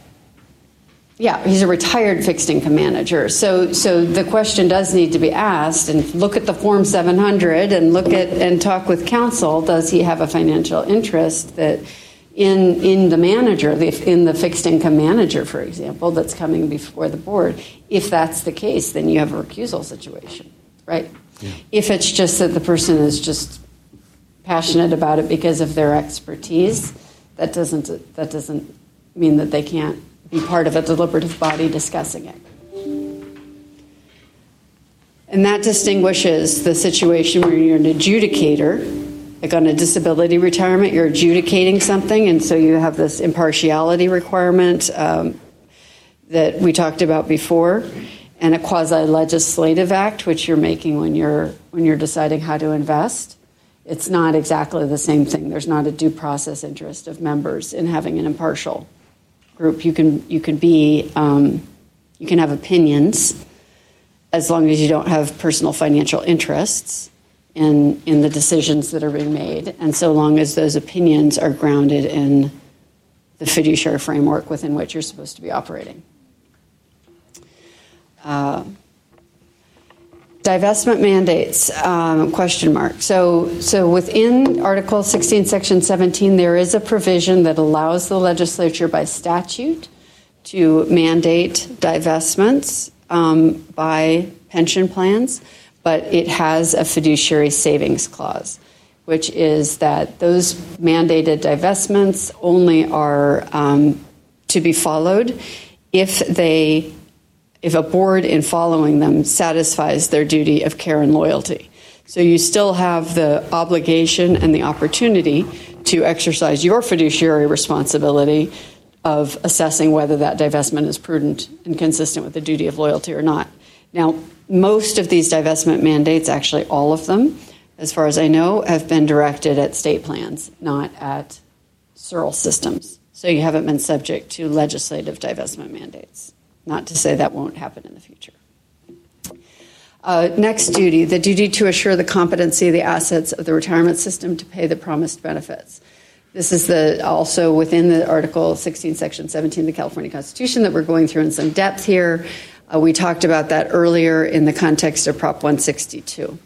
yeah, he's a retired fixed income manager. So, so the question does need to be asked, and look at the Form seven hundred and look at and talk with counsel. Does he have a financial interest that in in the manager, in the fixed income manager, for example, that's coming before the board? If that's the case, then you have a recusal situation, right? Yeah. If it's just that the person is just passionate about it because of their expertise, that doesn't that doesn't mean that they can't be part of a deliberative body discussing it. And that distinguishes the situation where you're an adjudicator, like on a disability retirement, you're adjudicating something, and so you have this impartiality requirement um, that we talked about before. and a quasi-legislative act, which you're making when you're when you're deciding how to invest. It's not exactly the same thing. There's not a due process interest of members in having an impartial group. You can you can be um, you can have opinions as long as you don't have personal financial interests in in the decisions that are being made, and so long as those opinions are grounded in the fiduciary framework within which you're supposed to be operating. Uh, divestment mandates, um, question mark. So, so within Article sixteen, Section seventeen, there is a provision that allows the legislature by statute to mandate divestments um, by pension plans, but it has a fiduciary savings clause, which is that those mandated divestments only are um, to be followed if they if a board in following them satisfies their duty of care and loyalty. So you still have the obligation and the opportunity to exercise your fiduciary responsibility of assessing whether that divestment is prudent and consistent with the duty of loyalty or not. Now, most of these divestment mandates, actually all of them, as far as I know, have been directed at state plans, not at S R L systems. So you haven't been subject to legislative divestment mandates. Not to say that won't happen in the future. Uh, next duty, the duty to assure the competency of the assets of the retirement system to pay the promised benefits. This is the also within the Article sixteen, Section seventeen of the California Constitution that we're going through in some depth here. Uh, we talked about that earlier in the context of Prop one sixty-two.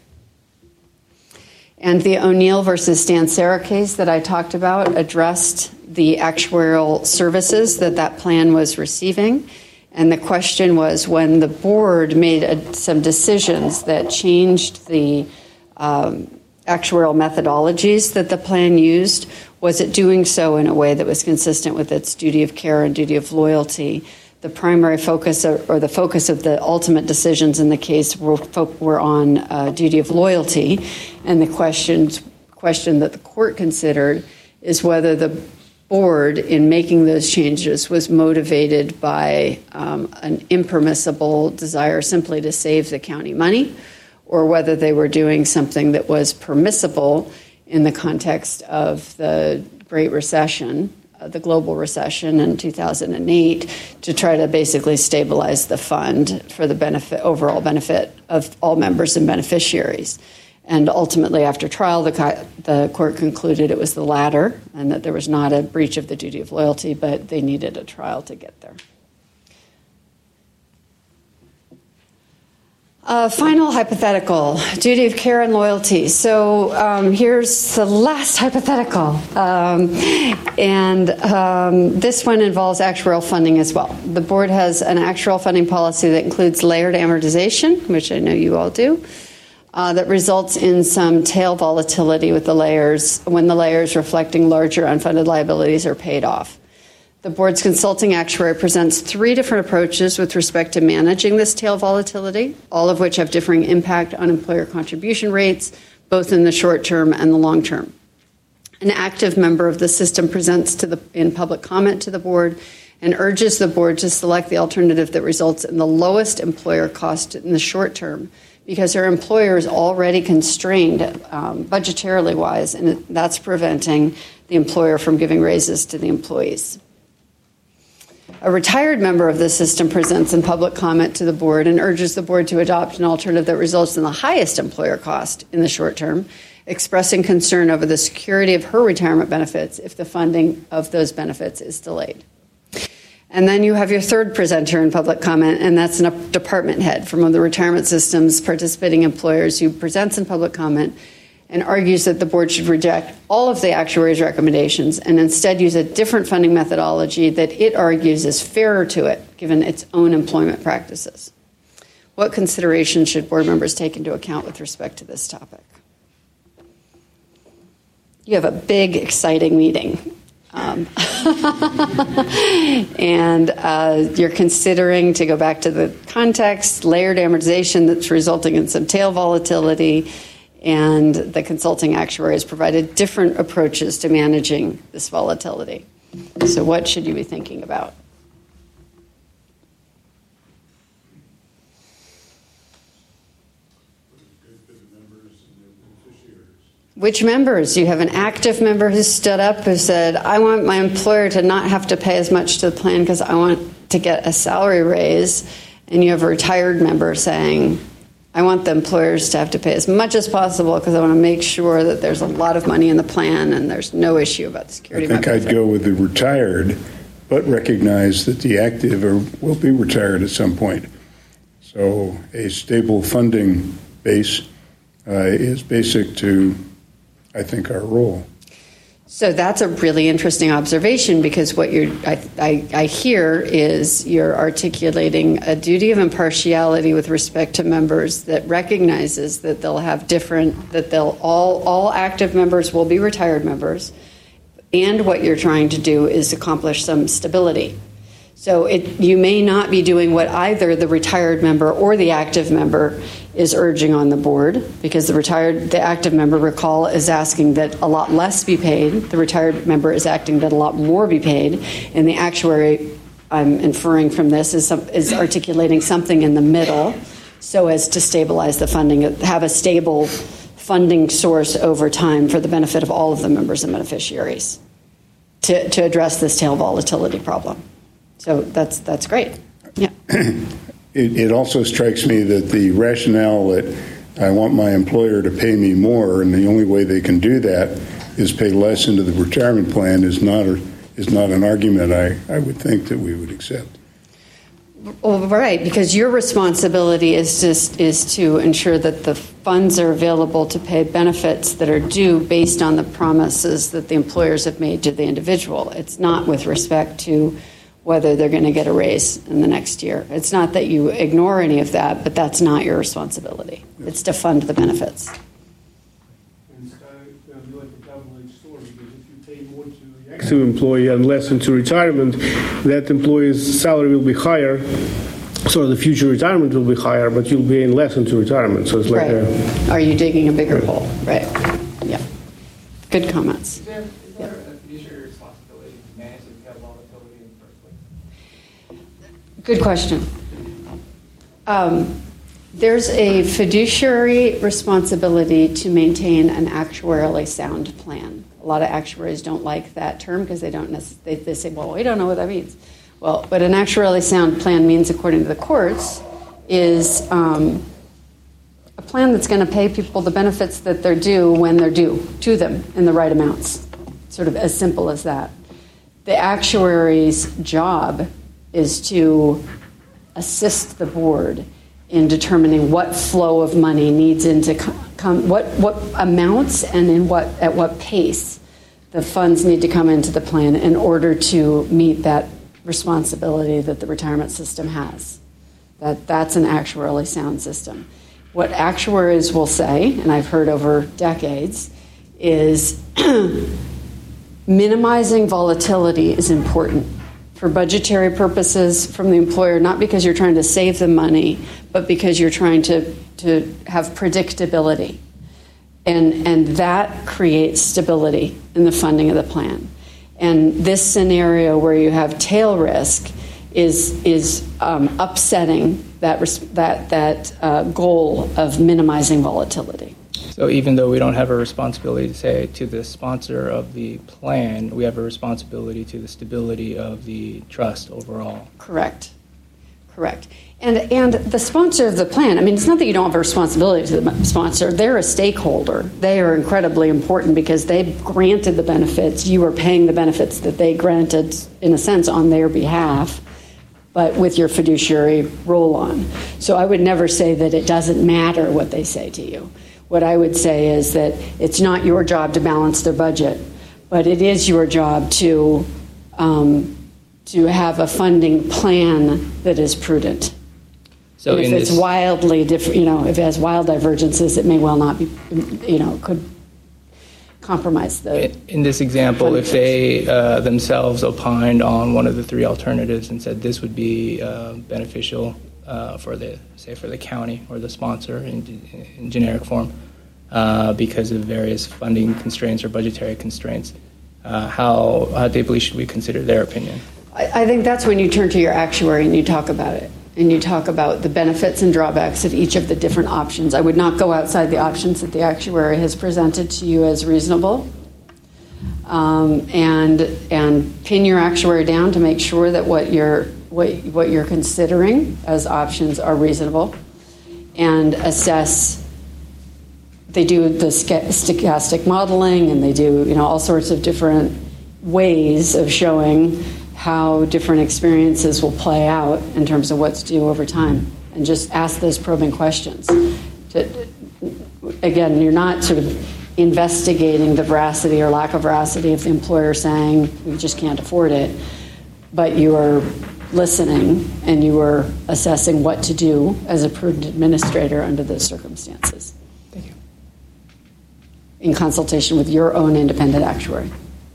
And the O'Neill versus Stansera case that I talked about addressed the actuarial services that that plan was receiving. And the question was, when the board made a, some decisions that changed the um, actuarial methodologies that the plan used, was it doing so in a way that was consistent with its duty of care and duty of loyalty? The primary focus, or, or the focus of the ultimate decisions in the case were, were on uh, duty of loyalty. And the questions, question that the court considered is whether the board in making those changes was motivated by um, an impermissible desire simply to save the county money, or whether they were doing something that was permissible in the context of the Great Recession, uh, the global recession in two thousand eight, to try to basically stabilize the fund for the benefit, overall benefit of all members and beneficiaries. And ultimately, after trial, the, the court concluded it was the latter and that there was not a breach of the duty of loyalty, but they needed a trial to get there. Uh, final hypothetical, duty of care and loyalty. So um, here's the last hypothetical. Um, and um, this one involves actuarial funding as well. The board has an actuarial funding policy that includes layered amortization, which I know you all do. Uh, that results in some tail volatility with the layers when the layers reflecting larger unfunded liabilities are paid off. The board's consulting actuary presents three different approaches with respect to managing this tail volatility, all of which have differing impact on employer contribution rates, both in the short term and the long term. An active member of the system presents to the, in public comment to the board and urges the board to select the alternative that results in the lowest employer cost in the short term, because her employer is already constrained um, budgetarily wise, and that's preventing the employer from giving raises to the employees. A retired member of the system presents in public comment to the board and urges the board to adopt an alternative that results in the highest employer cost in the short term, expressing concern over the security of her retirement benefits if the funding of those benefits is delayed. And then you have your third presenter in public comment, and that's a department head from one of the retirement system's participating employers who presents in public comment and argues that the board should reject all of the actuary's recommendations and instead use a different funding methodology that it argues is fairer to it, given its own employment practices. What considerations should board members take into account with respect to this topic? You have a big, exciting meeting. Um, and uh, you're considering, to go back to the context, layered amortization that's resulting in some tail volatility, and the consulting actuary has provided different approaches to managing this volatility. So what should you be thinking about? Which members? You have an active member who stood up who said, I want my employer to not have to pay as much to the plan because I want to get a salary raise. And you have a retired member saying, I want the employers to have to pay as much as possible because I want to make sure that there's a lot of money in the plan and there's no issue about the security. I think I'd go with the retired, but recognize that the active are, will be retired at some point. So a stable funding base uh, is basic to, I think, our role. So that's a really interesting observation because what you're, I, I, I hear is you're articulating a duty of impartiality with respect to members that recognizes that they'll have different, that they'll all, all active members will be retired members, and what you're trying to do is accomplish some stability. So it, you may not be doing what either the retired member or the active member is urging on the board, because the retired, the active member, recall, is asking that a lot less be paid. The retired member is acting that a lot more be paid, and the actuary, I'm inferring from this, is some, is articulating something in the middle, so as to stabilize the funding, have a stable funding source over time for the benefit of all of the members and beneficiaries to, to address this tail volatility problem. So that's that's great. Yeah. It, it also strikes me that the rationale that I want my employer to pay me more, and the only way they can do that is pay less into the retirement plan, is not a, is not an argument I, I would think that we would accept. Well, right, because your responsibility is just is to ensure that the funds are available to pay benefits that are due based on the promises that the employers have made to the individual. It's not with respect to whether they're going to get a raise in the next year. It's not that you ignore any of that, but that's not your responsibility. It's to fund the benefits. And it's going to be like a double-edged sword, because if you pay more to the active employee and less into retirement, that employee's salary will be higher, so the future retirement will be higher, but you'll be in less into retirement. So it's like Right. a, Are you digging a bigger hole? Right. Yeah. Good comments. Is there, is there a fiduciary responsibility to manage the tail volatility in the first place? Good question. Um, there's a fiduciary responsibility to maintain an actuarially sound plan. A lot of actuaries don't like that term because they don't necessarily, they, they say, well, we don't know what that means. Well, what an actuarially sound plan means, according to the courts, is um, a plan that's going to pay people the benefits that they're due when they're due to them in the right amounts. Sort of as simple as that. The actuary's job is to assist the board in determining what flow of money needs into come, what what amounts and in what at what pace the funds need to come into the plan in order to meet that responsibility that the retirement system has. That that's an actuarially sound system. What actuaries will say, and I've heard over decades, is minimizing volatility is important for budgetary purposes from the employer, not because you're trying to save them money, but because you're trying to, to have predictability. And, and that creates stability in the funding of the plan. And this scenario where you have tail risk is, is um, upsetting that, that, that uh, goal of minimizing volatility. So even though we don't have a responsibility to say to the sponsor of the plan, we have a responsibility to the stability of the trust overall. Correct. Correct. And and the sponsor of the plan, I mean, it's not that you don't have a responsibility to the sponsor. They're a stakeholder. They are incredibly important because they granted the benefits. You are paying the benefits that they granted, in a sense, on their behalf, but with your fiduciary role on. So I would never say that it doesn't matter what they say to you. What I would say is that it's not your job to balance their budget, but it is your job to um, to have a funding plan that is prudent. So if in it's this, wildly different, you know, if it has wild divergences, it may well not be, you know, could compromise the. In this example, if they uh, themselves opined on one of the three alternatives and said this would be uh, beneficial uh, for the, say, for the county or the sponsor in, in generic form, uh, because of various funding constraints or budgetary constraints, uh, how how deeply should we consider their opinion? I, I think that's when you turn to your actuary and you talk about it. and you talk about the benefits and drawbacks of each of the different options. I would not go outside the options that the actuary has presented to you as reasonable. Um, and and pin your actuary down to make sure that what you're what, what you're considering as options are reasonable, and assess. They do the stochastic modeling, and they do you know all sorts of different ways of showing how different experiences will play out in terms of what's due over time, and just ask those probing questions. To, again, you're not sort of investigating the veracity or lack of veracity of the employer saying we just can't afford it, but you are listening and you are assessing what to do as a prudent administrator under those circumstances. Thank you. In consultation with your own independent actuary.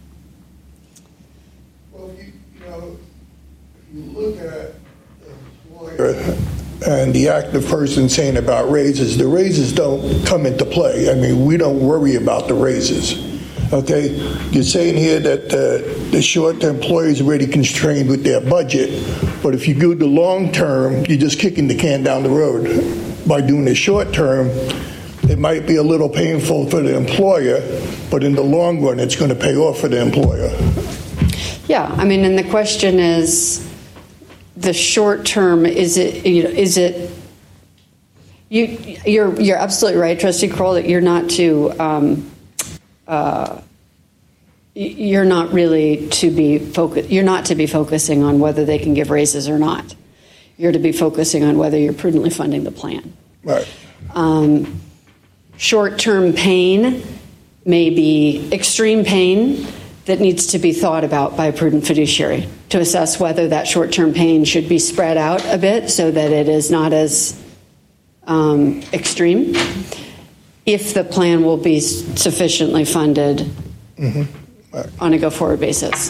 Well, you, you know, if you look at the employer and the active person saying about raises, the raises don't come into play. I mean, we don't worry about the raises. Okay? You're saying here that uh, the short-term employee is already constrained with their budget, but if you do the long-term, you're just kicking the can down the road. By doing the short-term, it might be a little painful for the employer, but in the long run, it's going to pay off for the employer. Yeah, I mean, and the question is, the short term, is it, you know, is it, you, you're, you're absolutely right, Trustee Kroll, that you're not to, um, uh, you're not really to be focus, you're not to be focusing on whether they can give raises or not. You're to be focusing on whether you're prudently funding the plan. Right. Um, short-term pain may be extreme pain that needs to be thought about by a prudent fiduciary to assess whether that short-term pain should be spread out a bit so that it is not as um, extreme, if the plan will be sufficiently funded mm-hmm. right. on a go-forward basis.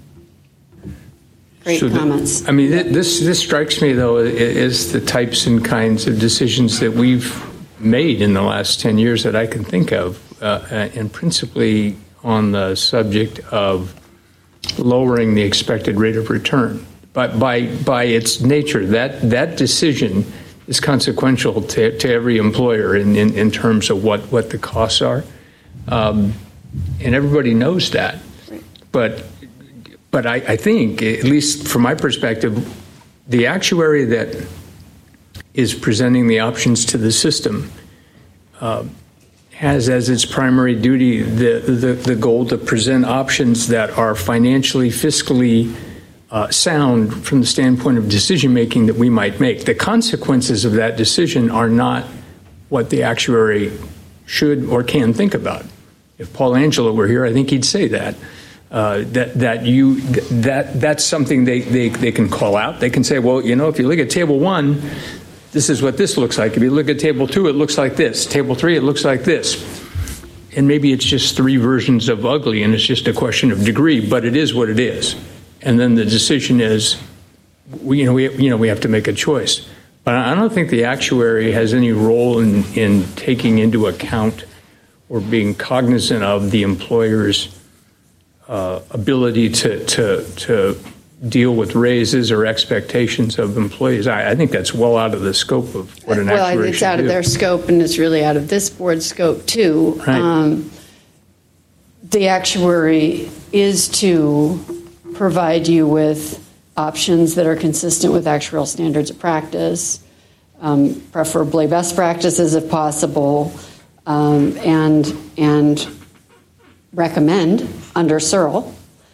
Great so comments. The, I mean, this this strikes me, though, as the types and kinds of decisions that we've made in the last ten years that I can think of, uh, and principally on the subject of lowering the expected rate of return. But by by its nature, that that decision is consequential to, to every employer in, in, in terms of what, what the costs are. Um, and everybody knows that. But but I, I think, at least from my perspective, the actuary that is presenting the options to the system uh, has as its primary duty the, the, the goal to present options that are financially, fiscally uh, sound from the standpoint of decision making that we might make. The consequences of that decision are not what the actuary should or can think about. If Paul Angelo were here, I think he'd say that. Uh, that that you that that's something they, they, they can call out. They can say, well, you know, if you look at table one, this is what this looks like. If you look at table two, it looks like this. Table three, it looks like this. And maybe it's just three versions of ugly, and it's just a question of degree, but it is what it is. And then the decision is, we, you know, we you know we have to make a choice. But I don't think the actuary has any role in in taking into account or being cognizant of the employer's uh, ability to to to. deal with raises or expectations of employees. I, I think that's well out of the scope of what an well, actuary should do. Well, it's out of their scope, and it's really out of this board's scope, too. Right. Um, the actuary is to provide you with options that are consistent with actuarial standards of practice, um, preferably best practices if possible, um, and, and recommend under Searle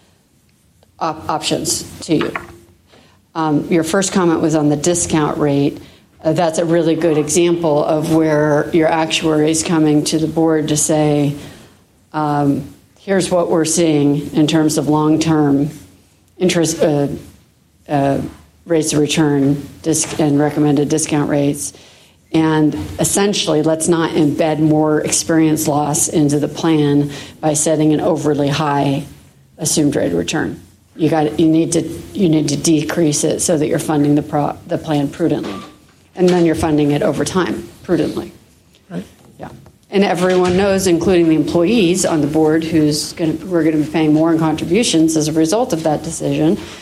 Op- options to you. Um, your first comment was on the discount rate. Uh, that's a really good example of where your actuary is coming to the board to say, um, here's what we're seeing in terms of long-term interest uh, uh, rates of return disc- and recommended discount rates. And essentially, let's not embed more experience loss into the plan by setting an overly high assumed rate of return. You got you need to you need to decrease it so that you're funding the pro, the plan prudently, and then you're funding it over time prudently. Right. Yeah. And everyone knows, including the employees on the board, who's going to, who are going to be paying more in contributions as a result of that decision,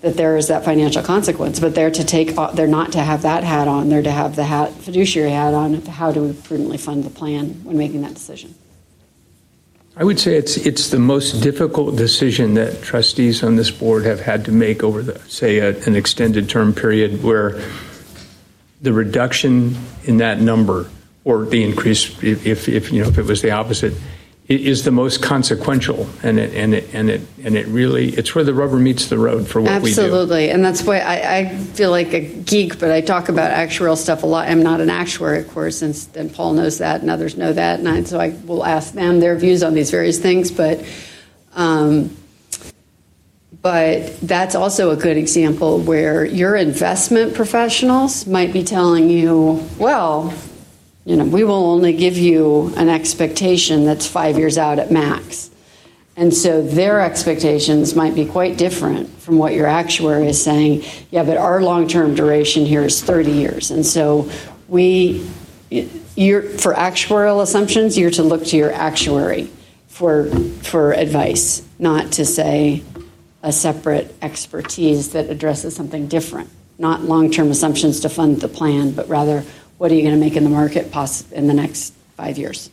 that there is that financial consequence, but they're to take, they're not to have that hat on, they're to have the hat, fiduciary hat on. How do we prudently fund the plan when making that decision? I would say it's it's the most difficult decision that trustees on this board have had to make over the, say, a, an extended term period, where the reduction in that number, or the increase, if, if, if you know if it was the opposite, is the most consequential, and it and it and it and it really it's where the rubber meets the road for what Absolutely. we do. Absolutely, and that's why I, I feel like a geek, but I talk about actuarial stuff a lot. I'm not an actuary, of course, and, and Paul knows that, and others know that, and I, so I will ask them their views on these various things. But, um, but that's also a good example where your investment professionals might be telling you, well, you know, we will only give you an expectation that's five years out at max. And so their expectations might be quite different from what your actuary is saying. Yeah, but our long-term duration here is thirty years. And so we, you're, for actuarial assumptions, you're to look to your actuary for, for advice, not to say a separate expertise that addresses something different. Not long-term assumptions to fund the plan, but rather, what are you going to make in the market poss- in the next five years?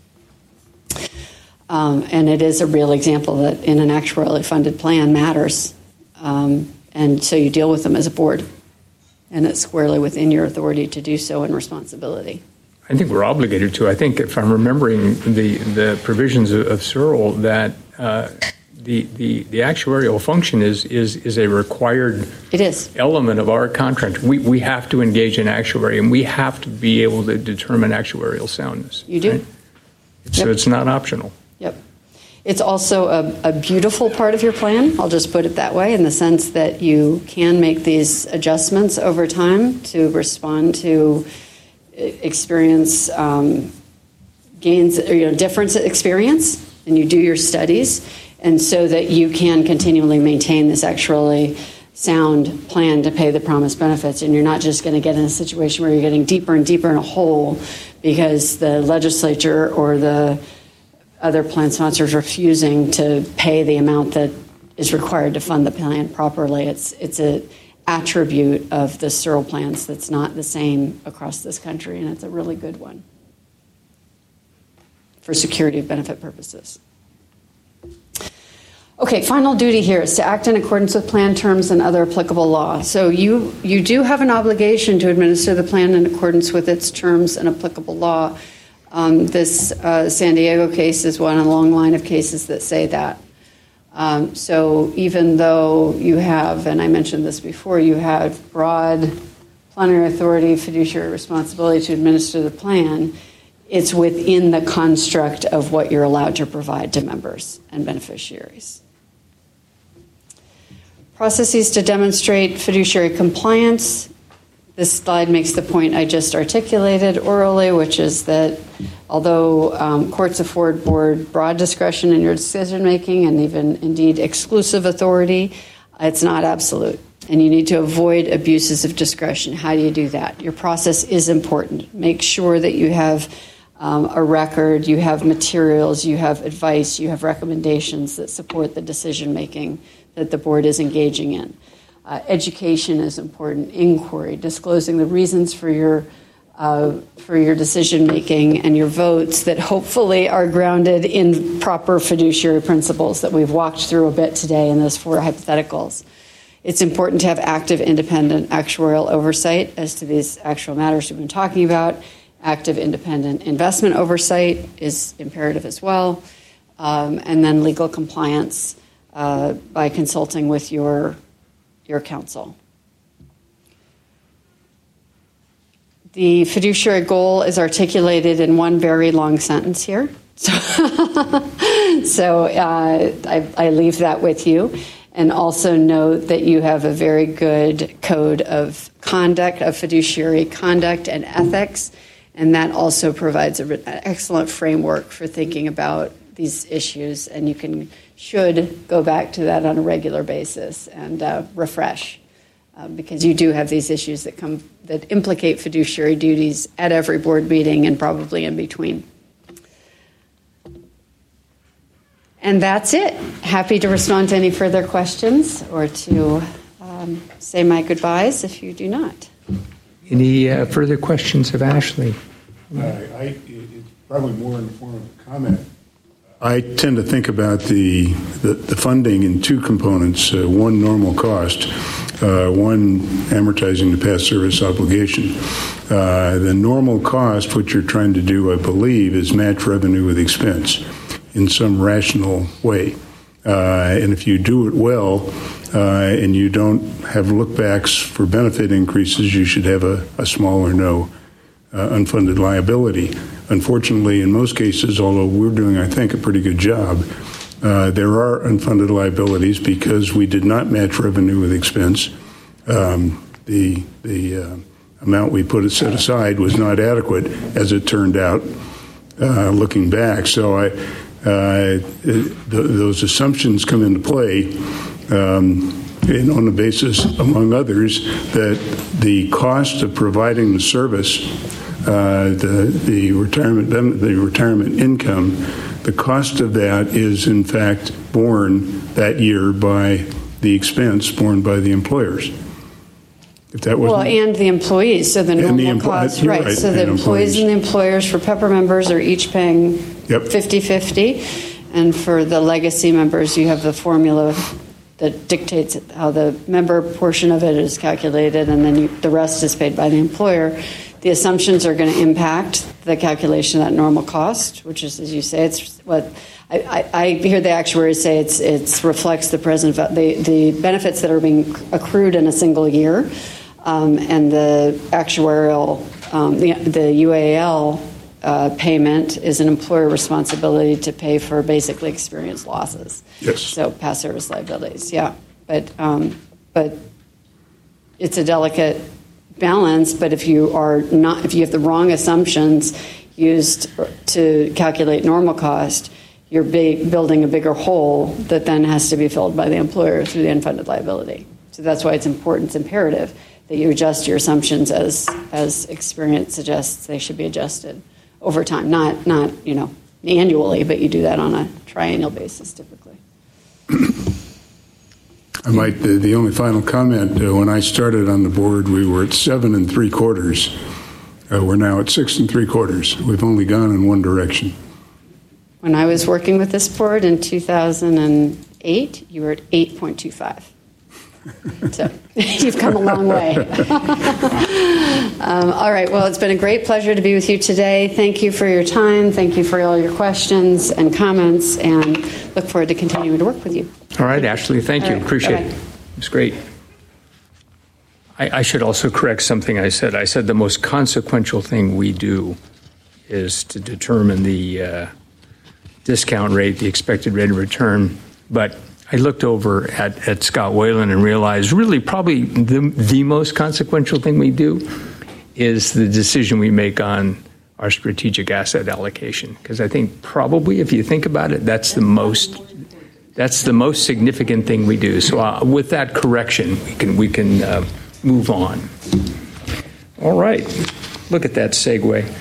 Um, and it is a real example that in an actuarially funded plan matters. Um, and so you deal with them as a board. And it's squarely within your authority to do so and responsibility. I think we're obligated to. I think, if I'm remembering the, the provisions of, of Searle, that uh, the, the, the actuarial function is, is, is a required it is. element of our contract. We, we have to engage in actuary, and we have to be able to determine actuarial soundness. You do. Right? So yep. It's not optional. Yep. It's also a, a beautiful part of your plan, I'll just put it that way, in the sense that you can make these adjustments over time to respond to experience um, gains, or, you know, difference experience, and you do your studies. And so that you can continually maintain this actually sound plan to pay the promised benefits. And you're not just going to get in a situation where you're getting deeper and deeper in a hole because the legislature or the other plan sponsors refusing to pay the amount that is required to fund the plan properly. It's it's a attribute of the Searle plans that's not the same across this country, and it's a really good one for security of benefit purposes. Okay, final duty here is to act in accordance with plan terms and other applicable law. So you, you do have an obligation to administer the plan in accordance with its terms and applicable law. Um, this uh, San Diego case is one in a long line of cases that say that. Um, so even though you have, and I mentioned this before, you have broad plenary authority, fiduciary responsibility to administer the plan, it's within the construct of what you're allowed to provide to members and beneficiaries. Processes to demonstrate fiduciary compliance. This slide makes the point I just articulated orally, which is that although um, courts afford board broad discretion in your decision making and even indeed exclusive authority, it's not absolute. And you need to avoid abuses of discretion. How do you do that? Your process is important. Make sure that you have um, a record, you have materials, you have advice, you have recommendations that support the decision making that the board is engaging in. Uh, education is important, inquiry, disclosing the reasons for your uh, for your decision making and your votes that hopefully are grounded in proper fiduciary principles that we've walked through a bit today in those four hypotheticals. It's important to have active, independent actuarial oversight as to these actual matters we've been talking about. Active, independent investment oversight is imperative as well. Um, and then legal compliance uh, by consulting with your your counsel. The fiduciary goal is articulated in one very long sentence here. So, so uh, I, I leave that with you. And also note that you have a very good code of conduct, of fiduciary conduct and ethics. And that also provides a, an excellent framework for thinking about these issues. And you can should go back to that on a regular basis and uh, refresh, uh, because you do have these issues that come that implicate fiduciary duties at every board meeting and probably in between. And that's it. Happy to respond to any further questions or to uh, um, say my goodbyes if you do not. Any uh, further questions of Ashley? Uh, I, it's probably more in the form of a comment. I tend to think about the, the, the funding in two components, uh, one normal cost, uh, one amortizing the past service obligation. Uh, the normal cost, what you're trying to do, I believe, is match revenue with expense in some rational way. Uh, and if you do it well uh, and you don't have lookbacks for benefit increases, you should have a, a small or no uh, unfunded liability. Unfortunately, in most cases, although we're doing, I think, a pretty good job, uh, there are unfunded liabilities because we did not match revenue with expense. Um, the the uh, amount we put set aside was not adequate, as it turned out, uh, looking back. So I, uh, th- those assumptions come into play um, and on the basis, among others, that the cost of providing the service, Uh, the the retirement the retirement income, the cost of that is in fact borne that year by the expense borne by the employers. If that was well, and the employees, so the normal the empl- cost, right, right? So the and employees employees. and the employers for Pepper members are each paying Yep. fifty-fifty, and for the legacy members, you have the formula that dictates how the member portion of it is calculated, and then you, the rest is paid by the employer. The assumptions are going to impact the calculation of that normal cost, which is, as you say, it's what I, I, I hear the actuaries say. It's it's reflects the present the the benefits that are being accrued in a single year, um, and the actuarial um, the, the U A L uh, payment is an employer responsibility to pay for basically experienced losses. Yes. So past service liabilities, yeah, but um, but it's a delicate balance, but if you are not, if you have the wrong assumptions used to calculate normal cost, you're big, building a bigger hole that then has to be filled by the employer through the unfunded liability. So that's why it's important, it's imperative that you adjust your assumptions as as experience suggests they should be adjusted over time, not not you know annually, but you do that on a triennial basis typically. I might, the, the only final comment, uh, when I started on the board, we were at seven and three quarters. Uh, we're now at six and three quarters. We've only gone in one direction. When I was working with this board in two thousand eight, you were at eight point two five. So you've come a long way. um, all right. Well, it's been a great pleasure to be with you today. Thank you for your time. Thank you for all your questions and comments, and look forward to continuing to work with you. All right, Ashley, thank you. All right, Appreciate bye-bye. it. It's great. I, I should also correct something I said. I said the most consequential thing we do is to determine the uh, discount rate, the expected rate of return. But I looked over at, at Scott Whalen and realized really probably the, the most consequential thing we do is the decision we make on our strategic asset allocation. Because I think probably if you think about it, that's the most that's the most significant thing we do. So uh, with that correction, we can we can uh, move on. All right. Look at that segue.